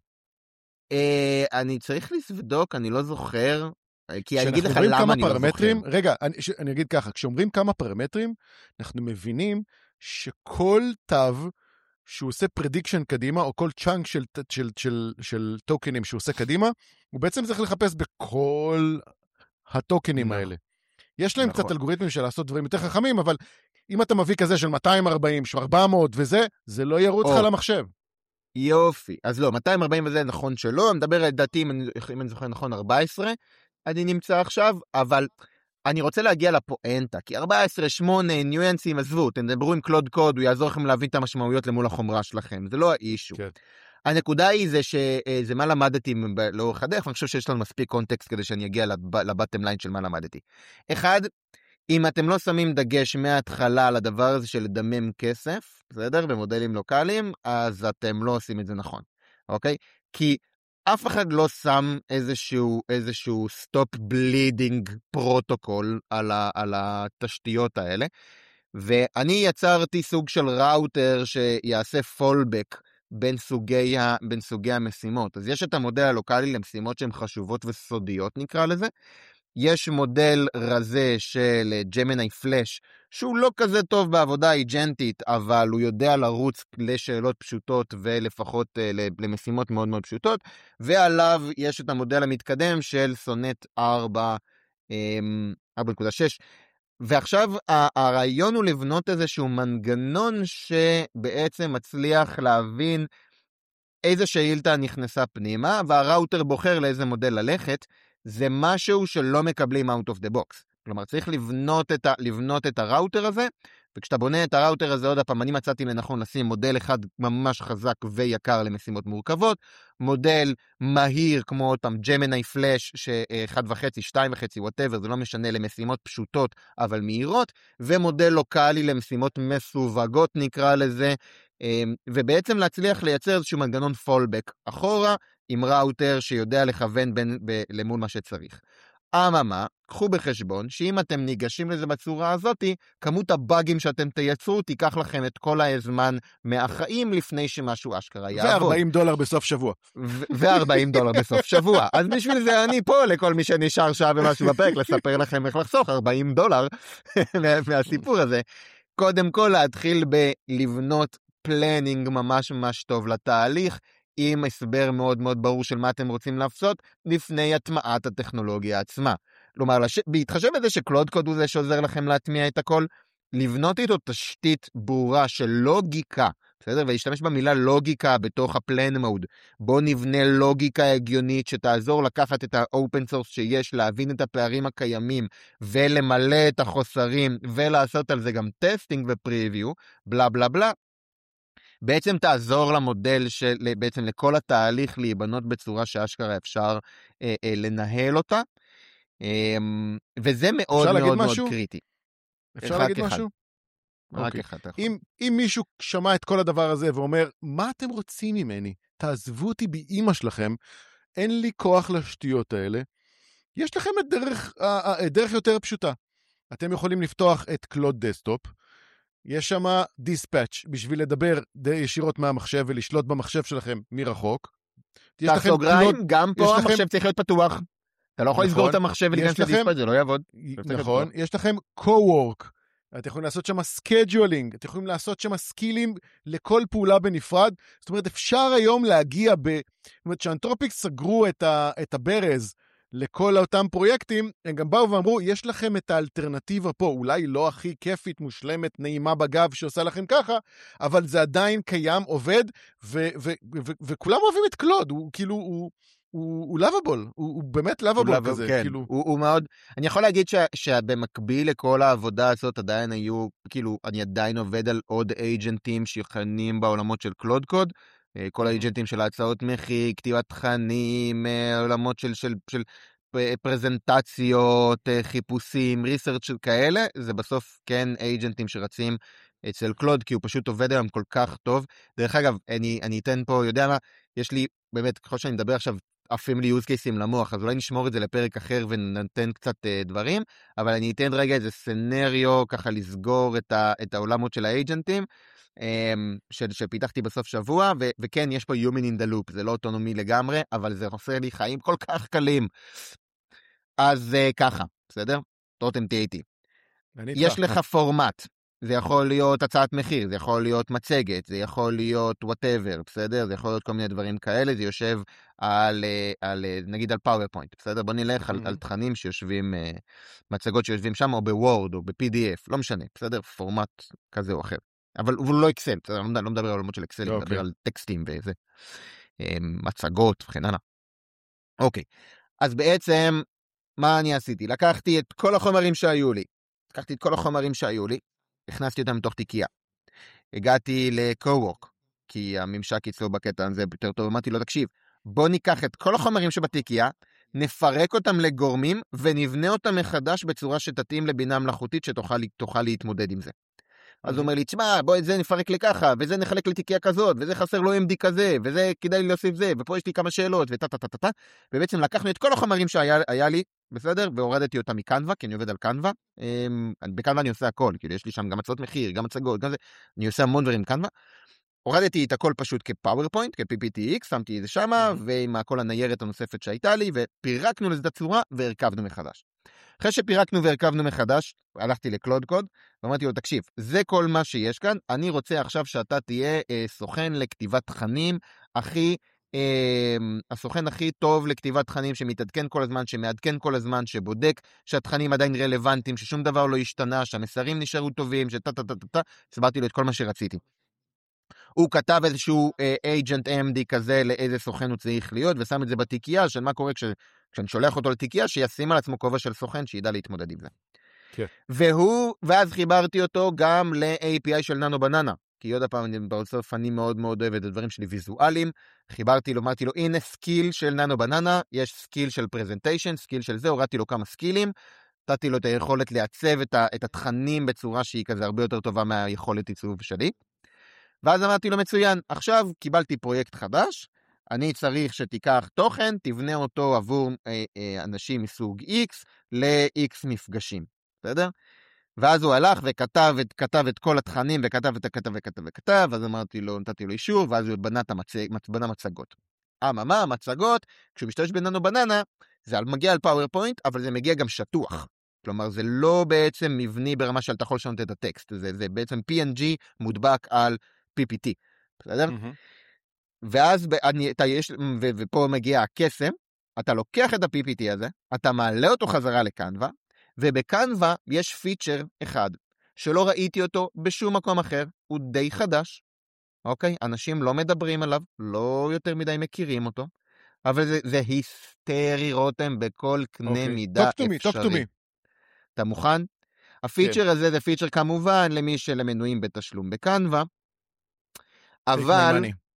אני צריך לבדוק, אני לא זוכר, כי אני אגיד לך למה אני לא זוכר. רגע, אני, אני אגיד ככה, כשאומרים כמה פרמטרים, אנחנו מבינים שכל תו שהוא עושה prediction קדימה, או כל צ'אנק של, של, של, של טוקנים שהוא עושה קדימה, הוא בעצם צריך לחפש בכל הטוקנים נכון. האלה. יש להם נכון. קצת אלגוריתמים של לעשות דברים יותר חכמים, אבל אם אתה מביא כזה של מאתיים וארבעים, של ארבע מאות וזה, זה לא ירוץ לך למחשב. יופי. אז לא, מאתיים וארבעים וזה נכון שלא, אני מדבר על דעתי, אם אני, אם אני זוכר נכון, ארבע עשרה, אני נמצא עכשיו, אבל אני רוצה להגיע לפואנטה, כי ארבע עשרה, שמונה, ניואנסים, עזבו, תדברו עם קלוד קוד, הוא יעזור לכם להבין את המשמעויות למול החומרה שלכם, זה לא האישו. כן. הנקודה היא זה שזה מה למדתי לאורך הדרך, ואני חושב שיש לנו מספיק קונטקסט כדי שאני אגיע לבטם ליין של מה למדתי. אחד, אם אתם לא שמים דגש מההתחלה על הדבר הזה של לדמם כסף, בסדר? במודלים לוקליים, אז אתם לא עושים את זה נכון, אוקיי? כי אף אחד לא שם איזשהו, איזשהו stop bleeding פרוטוקול על, ה, על התשתיות האלה, ואני יצרתי סוג של ראוטר שיעשה fallback בין סוגי, ה, בין סוגי המשימות. אז יש את המודל הלוקלי למשימות שהן חשובות וסודיות נקרא לזה, יש מודל רזה של ג'מיני פלאש, שהוא לא כזה טוב בעבודה איג'נטית, אבל הוא יודע לרוץ לשאלות פשוטות ולפחות למשימות מאוד מאוד פשוטות, ועליו יש את המודל המתקדם של סונט ארבע נקודה שש, ועכשיו הרעיון הוא לבנות איזשהו מנגנון שבעצם מצליח להבין איזה שאילתה נכנסה פנימה, והראוטר בוחר לאיזה מודל ללכת, זה משהו שלא מקבלים out of the box. כלומר, צריך לבנות את, ה, לבנות את הראוטר הזה, וכשאתה בונה את הראוטר הזה, עוד הפעם, אני מצאתי לנכון לשים מודל אחד ממש חזק ויקר למשימות מורכבות, מודל מהיר, כמו עוד פעם, ג'מיני פלאש, שאחד וחצי, שתיים וחצי, whatever, זה לא משנה, למשימות פשוטות, אבל מהירות, ומודל לוקלי למשימות מסווגות, נקרא לזה, ובעצם להצליח לייצר איזשהו מנגנון פולבק אחורה, עם ראוטר שיודע לכוון בין, ב, למול מה שצריך. אממה, קחו בחשבון שאם אתם ניגשים לזה בצורה הזאת, כמות הבאגים שאתם תייצרו תיקח לכם את כל הזמן מהחיים לפני שמשהו אשכרה יעבוד. ו-ארבעים דולר בסוף שבוע. ו-ארבעים דולר בסוף שבוע. אז בשביל זה אני פה לכל מי שנשאר שעה ומשהו בפרק, לספר לכם איך לחסוך ארבעים דולר מהסיפור הזה. קודם כל להתחיל בלבנות פלנינג ממש ממש טוב לתהליך, עם הסבר מאוד מאוד ברור של מה אתם רוצים לעשות, לפני הטמעת הטכנולוגיה עצמה. כלומר, לש... בהתחשב בזה שקלוד קוד הוא זה שעוזר לכם להטמיע את הכל, לבנות איתו תשתית ברורה של לוגיקה, בסדר? ולהשתמש במילה לוגיקה בתוך הפלן מוד. בוא נבנה לוגיקה הגיונית שתעזור לקחת את האופן סורס שיש, להבין את הפערים הקיימים, ולמלא את החוסרים, ולעשות על זה גם טסטינג ופריוויו, בלה בלה בלה. בעצם תעזור למודל, של, בעצם לכל התהליך להיבנות בצורה שאשכרה אפשר אה, אה, לנהל אותה, אה, וזה מאוד מאוד מאוד משהו? קריטי. אפשר להגיד אחד. משהו? רק okay. אחד. אם, אם מישהו שמע את כל הדבר הזה ואומר, מה אתם רוצים ממני? תעזבו אותי באמא שלכם, אין לי כוח לשטויות האלה, יש לכם את דרך, דרך יותר פשוטה. אתם יכולים לפתוח את קלוד דסקטופ, יש שם דיספאץ' בשביל לדבר ישירות מהמחשב ולשלוט במחשב שלכם מרחוק. סוגריים, גם פה המחשב צריך להיות פתוח. אתה לא יכול לסגור את המחשב ולהיכנס לדיספאץ', זה לא יעבוד. נכון, יש לכם co-work, אתם יכולים לעשות שם סקייג'ולינג, אתם יכולים לעשות שם סקילים לכל פעולה בנפרד. זאת אומרת, אפשר היום להגיע ב... זאת אומרת, שאנתרופיקס סגרו את הברז לכל אותם פרויקטים, הם גם באו ואמרו, יש לכם את האלטרנטיבה פה, אולי לא הכי כיפית, מושלמת, נעימה בגב שעושה לכם ככה, אבל זה עדיין קיים, עובד, ו- ו- ו- ו- וכולם אוהבים את קלוד, הוא כאילו, הוא, הוא, הוא לבאבול, הוא, הוא באמת לבאבול כזה, כן. כאילו. הוא, הוא מאוד, אני יכול להגיד ש, שבמקביל לכל העבודה הזאת, עדיין היו, כאילו, אני עדיין עובד על עוד אייג'נטים שיכנים בעולמות של קלוד קוד, כל האג'נטים של ההצעות מחיר, כתיבת תכנים, עולמות של, של, של פרזנטציות, חיפושים, ריסרצ' של כאלה, זה בסוף כן אג'נטים שרצים אצל קלוד, כי הוא פשוט עובד היום כל כך טוב. דרך אגב, אני, אני אתן פה, יודע מה, יש לי, באמת, ככל שאני מדבר עכשיו, עפים לי use cases למוח, אז אולי נשמור את זה לפרק אחר ונתן קצת uh, דברים, אבל אני אתן רגע איזה סנריו, ככה לסגור את, ה, את העולמות של האג'נטים, של, שפיתחתי בסוף שבוע, ו, וכן, יש פה human in the loop, זה לא אוטונומי לגמרי, אבל זה עושה לי חיים כל כך קלים. אז uh, ככה, בסדר? רותם תהיה איתי. יש לך פורמט, זה יכול להיות הצעת מחיר, זה יכול להיות מצגת, זה יכול להיות whatever, בסדר? זה יכול להיות כל מיני דברים כאלה, זה יושב על, על נגיד על פאורפוינט, בסדר? בוא נלך על, על תכנים שיושבים, מצגות שיושבים שם, או בוורד, או ב-פי די אף, לא משנה, בסדר? פורמט כזה או אחר. אבל הוא לא אקסל, בסדר? אני לא מדבר על עולמות של אקסל, אני מדבר על טקסטים וזה, מצגות וכן הלאה. אוקיי, אז בעצם, מה אני עשיתי? לקחתי את כל החומרים שהיו לי, לקחתי את כל החומרים שהיו לי, הכנסתי אותם מתוך תיקייה. הגעתי ל-co-work, כי הממשק אצלו בקטע הזה יותר טוב, אמרתי לו, תקשיב, בוא ניקח את כל החומרים שבתיקייה, נפרק אותם לגורמים, ונבנה אותם מחדש בצורה שתתאים לבינה מלאכותית, שתוכל להתמודד עם זה. אז הוא אומר לי, תשמע, בוא את זה נפרק לי ככה, וזה נחלק לתיקייה כזאת, וזה חסר לו אם די כזה, וזה כדאי לי להוסיף זה, ופה יש לי כמה שאלות, וטה-טה-טה-טה, ובעצם לקחנו את כל החומרים שהיה לי, בסדר? והורדתי אותם מקנווה, כי אני עובד על קנווה. בקנווה אני עושה הכל, כאילו יש לי שם גם הצעות מחיר, גם הצגות, גם זה, אני עושה המון דברים בקנווה. הורדתי את הכל פשוט כפאורפוינט, כ-פי פי טי אקס, שמתי את זה שמה, ועם כל הניירת הנוספת שהייתה לי, ופירקנו לזה צורה, והרכבנו מחדש. אחרי שפירקנו והרכבנו מחדש, הלכתי לקלוד קוד, ואמרתי לו, תקשיב, זה כל מה שיש כאן, אני רוצה עכשיו שאתה תהיה אה, סוכן לכתיבת תכנים, הכי, אה, הסוכן הכי טוב לכתיבת תכנים, שמתעדכן כל הזמן, שמעדכן כל הזמן, שבודק שהתכנים עדיין רלוונטיים, ששום דבר לא השתנה, שהמסרים נשארו טובים, שטה-טה-טה-טה, הסברתי לו את כל מה שרציתי. הוא כתב איזשהו agent אם די כזה לאיזה סוכן הוא צריך להיות, ושם את זה בתיקייה של מה קורה כש, כשאני שולח אותו לתיקייה, שישים על עצמו כובע של סוכן שידע להתמודד עם זה. כן. והוא, ואז חיברתי אותו גם ל-איי פי איי של ננו בננה, כי עוד הפעם, אני בסוף אני מאוד מאוד אוהב את הדברים שלי ויזואליים, חיברתי לו, אמרתי לו, הנה סקיל של ננו בננה, יש סקיל של פרזנטיישן, סקיל של זה, הורדתי לו כמה סקילים, נתתי לו את היכולת לעצב את, ה, את התכנים בצורה שהיא כזה הרבה יותר טובה מהיכולת עיצוב שלי, ואז אמרתי לו, מצוין, עכשיו קיבלתי פרויקט חדש, אני צריך שתיקח תוכן, תבנה אותו עבור אה, אה, אנשים מסוג X ל-X מפגשים, בסדר? ואז הוא הלך וכתב את, כתב את כל התכנים, וכתב את הכתב וכתב וכתב, אז אמרתי לו, נתתי לו אישור, ואז הוא בנה, המצג, בנה מצגות. אממה, המצגות, כשהוא משתמש בננו בננה, זה מגיע על פאורפוינט, אבל זה מגיע גם שטוח. כלומר, זה לא בעצם מבני ברמה של אתה יכול לשנות את הטקסט, זה, זה בעצם פי אן ג'י מודבק על פי פי טי, בסדר? Mm-hmm. ואז, אני, אתה יש, ו, ופה מגיע הקסם, אתה לוקח את ה-פי פי טי הזה, אתה מעלה אותו חזרה לקנווה, ובקנווה יש פיצ'ר אחד, שלא ראיתי אותו בשום מקום אחר, הוא די חדש, אוקיי? אנשים לא מדברים עליו, לא יותר מדי מכירים אותו, אבל זה, זה היסטרי רותם בכל קנה okay. מידה talk to אפשרי. me, talk to me. אתה מוכן? הפיצ'ר yeah. הזה זה פיצ'ר כמובן למי שלמנויים בתשלום בקנווה, אבל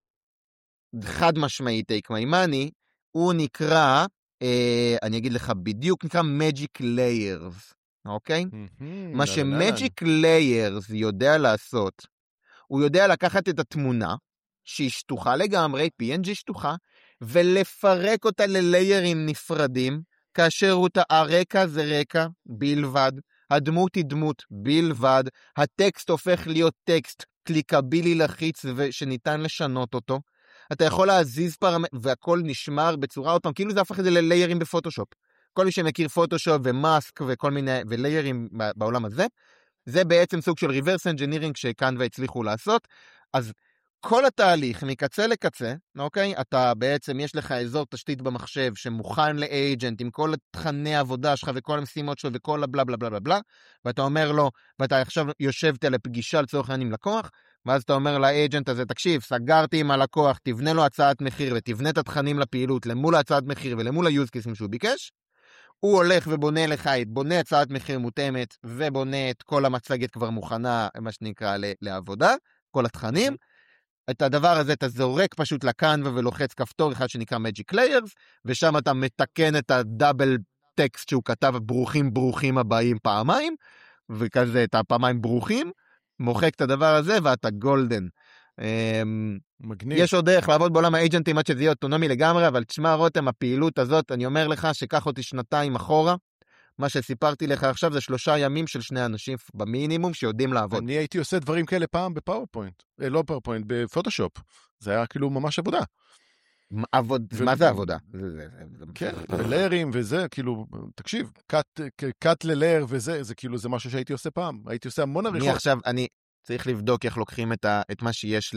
חד משמעי take my money, הוא נקרא, אה, אני אגיד לך בדיוק, נקרא Magic Layers, אוקיי? Mm-hmm, מה ש-Magic Layers יודע לעשות, הוא יודע לקחת את התמונה, שהיא שטוחה לגמרי, פי אן ג'י שטוחה, ולפרק אותה לליירים נפרדים, כאשר הוא הרקע זה רקע בלבד, הדמות היא דמות בלבד, הטקסט הופך להיות טקסט קליקבילי לחיץ שניתן לשנות אותו, אתה יכול להזיז פרמטר, והכל נשמר בצורה עוד פעם, כאילו זה הפך את זה לליירים בפוטושופ. כל מי שמכיר פוטושופ ומאסק וכל מיני, וליירים בעולם הזה, זה בעצם סוג של ריברס אנג'ינירינג שקנווה הצליחו לעשות, אז כל התהליך מקצה לקצה, אוקיי? אתה בעצם, יש לך אזור תשתית במחשב שמוכן לאג'נט עם כל תכני העבודה שלך וכל המשימות שלו וכל הבלה בלה בלה בלה בלה, ואתה אומר לו, ואתה עכשיו יושבת על הפגישה לצורך העניין עם לקוח, ואז אתה אומר לאג'נט הזה, תקשיב, סגרתי עם הלקוח, תבנה לו הצעת מחיר ותבנה את התכנים לפעילות למול הצעת מחיר ולמול ה-use cases שהוא ביקש, הוא הולך ובונה לך, בונה הצעת מחיר מותאמת ובונה את כל המצגת כבר מוכנה, מה שנקרא, לעבודה, כל התכנים, את הדבר הזה אתה זורק פשוט לקנווה ולוחץ כפתור אחד שנקרא Magic Layers, ושם אתה מתקן את הדאבל טקסט שהוא כתב, ברוכים ברוכים הבאים פעמיים, וכזה את הפעמיים ברוכים, מוחק את הדבר הזה ואתה גולדן. מגניב. יש עוד דרך לעבוד בעולם האג'נטים עד שזה יהיה אוטונומי לגמרי, אבל תשמע רותם, הפעילות הזאת, אני אומר לך שקח אותי שנתיים אחורה, מה שסיפרתי לך עכשיו זה שלושה ימים של שני אנשים במינימום שיודעים לעבוד. אני הייתי עושה דברים כאלה פעם בפאורפוינט, לא פאורפוינט, בפוטושופ. זה היה כאילו ממש עבודה. מה זה עבודה? כן, וליירים וזה, כאילו, תקשיב, קאט ללייר וזה, זה כאילו, זה משהו שהייתי עושה פעם. הייתי עושה המון עריכות. אני עכשיו, אני צריך לבדוק איך לוקחים את מה שיש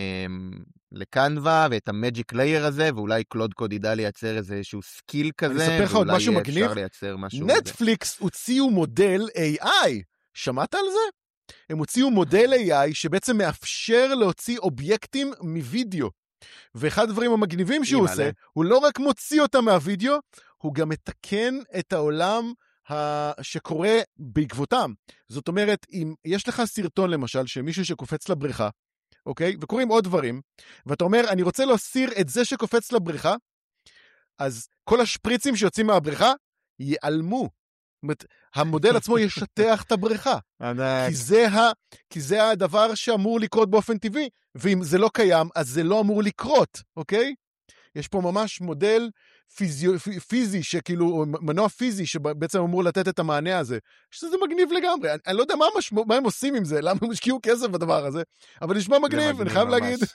לקנווה ואת המג'יק לייר הזה, ואולי קלוד קוד ידע לייצר איזשהו סקיל כזה. אני אספר לך עוד משהו מגניב. משהו נטפליקס הוציאו מודל איי איי. שמעת על זה? הם הוציאו מודל איי איי שבעצם מאפשר להוציא אובייקטים מווידאו. ואחד הדברים המגניבים שהוא עושה, עליי. הוא לא רק מוציא אותם מהווידאו, הוא גם מתקן את העולם שקורה בעקבותם. זאת אומרת, אם יש לך סרטון למשל, שמישהו שקופץ לבריכה, אוקיי? וקוראים עוד דברים, ואתה אומר, אני רוצה להסיר את זה שקופץ לבריכה, אז כל השפריצים שיוצאים מהבריכה, ייעלמו. זאת אומרת, המודל עצמו ישטח את הבריכה. כי זה, ה, כי זה הדבר שאמור לקרות באופן טבעי, ואם זה לא קיים, אז זה לא אמור לקרות, אוקיי? יש פה ממש מודל פיזי, פיזי שכאילו, מנוע פיזי שבעצם אמור לתת את המענה הזה, שזה מגניב לגמרי. אני, אני לא יודע מה, משמע, מה הם עושים עם זה, למה הם משקיעו כסף בדבר הזה, אבל נשמע מגניב, מגניב אני חייב ממש. להגיד.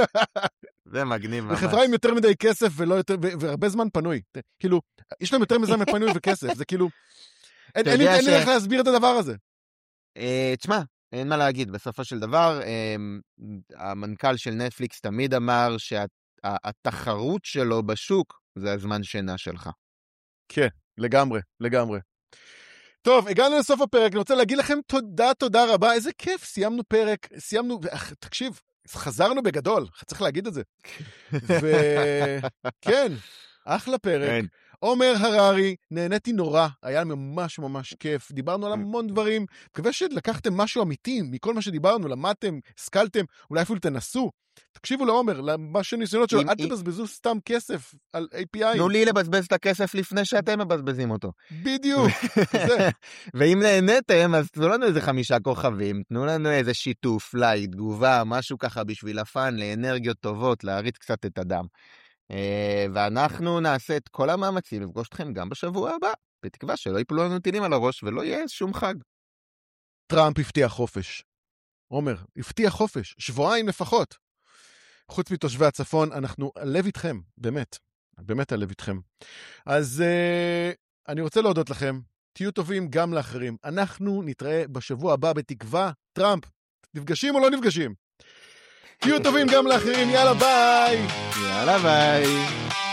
זה מגניב ממש. וחברה עם יותר מדי כסף ולא יותר, והרבה זמן פנוי. כאילו, יש להם יותר מזמן פנוי וכסף, זה כאילו, אין, אין, אין ש... לי איך להסביר את הדבר הזה. Uh, תשמע, אין מה להגיד, בסופו של דבר, uh, המנכ"ל של נטפליקס תמיד אמר שהתחרות שלו בשוק, זה הזמן שינה שלך. כן, לגמרי, לגמרי. טוב, הגענו לסוף הפרק, אני רוצה להגיד לכם תודה, תודה רבה, איזה כיף, סיימנו פרק, סיימנו, תקשיב, חזרנו בגדול, צריך להגיד את זה. וכן, אחלה פרק. עומר הררי, נהניתי נורא, היה ממש ממש כיף, דיברנו על המון דברים, מקווה שלקחתם משהו אמיתי מכל מה שדיברנו, למדתם, השכלתם, אולי אפילו תנסו. תקשיבו לעומר, למה שניסיונות שלו, אל תבזבזו סתם כסף על איי פי איי. תנו לי לבזבז את הכסף לפני שאתם מבזבזים אותו. בדיוק. ואם נהניתם, אז תנו לנו איזה חמישה כוכבים, תנו לנו איזה שיתוף, לייק, תגובה, משהו ככה בשביל הפן, לאנרגיות טובות, להריץ קצת את הדם. ואנחנו נעשה את כל המאמצים לפגוש אתכם גם בשבוע הבא, בתקווה שלא ייפלו לנו טילים על הראש ולא יהיה שום חג. טראמפ הבטיח חופש. עומר, הבטיח חופש, שבועיים לפחות. חוץ מתושבי הצפון, אנחנו הלב איתכם, באמת, באמת הלב איתכם. אז uh, אני רוצה להודות לכם, תהיו טובים גם לאחרים. אנחנו נתראה בשבוע הבא בתקווה. טראמפ, נפגשים או לא נפגשים? תהיו טובים גם לאחרים, יאללה ביי! יאללה ביי!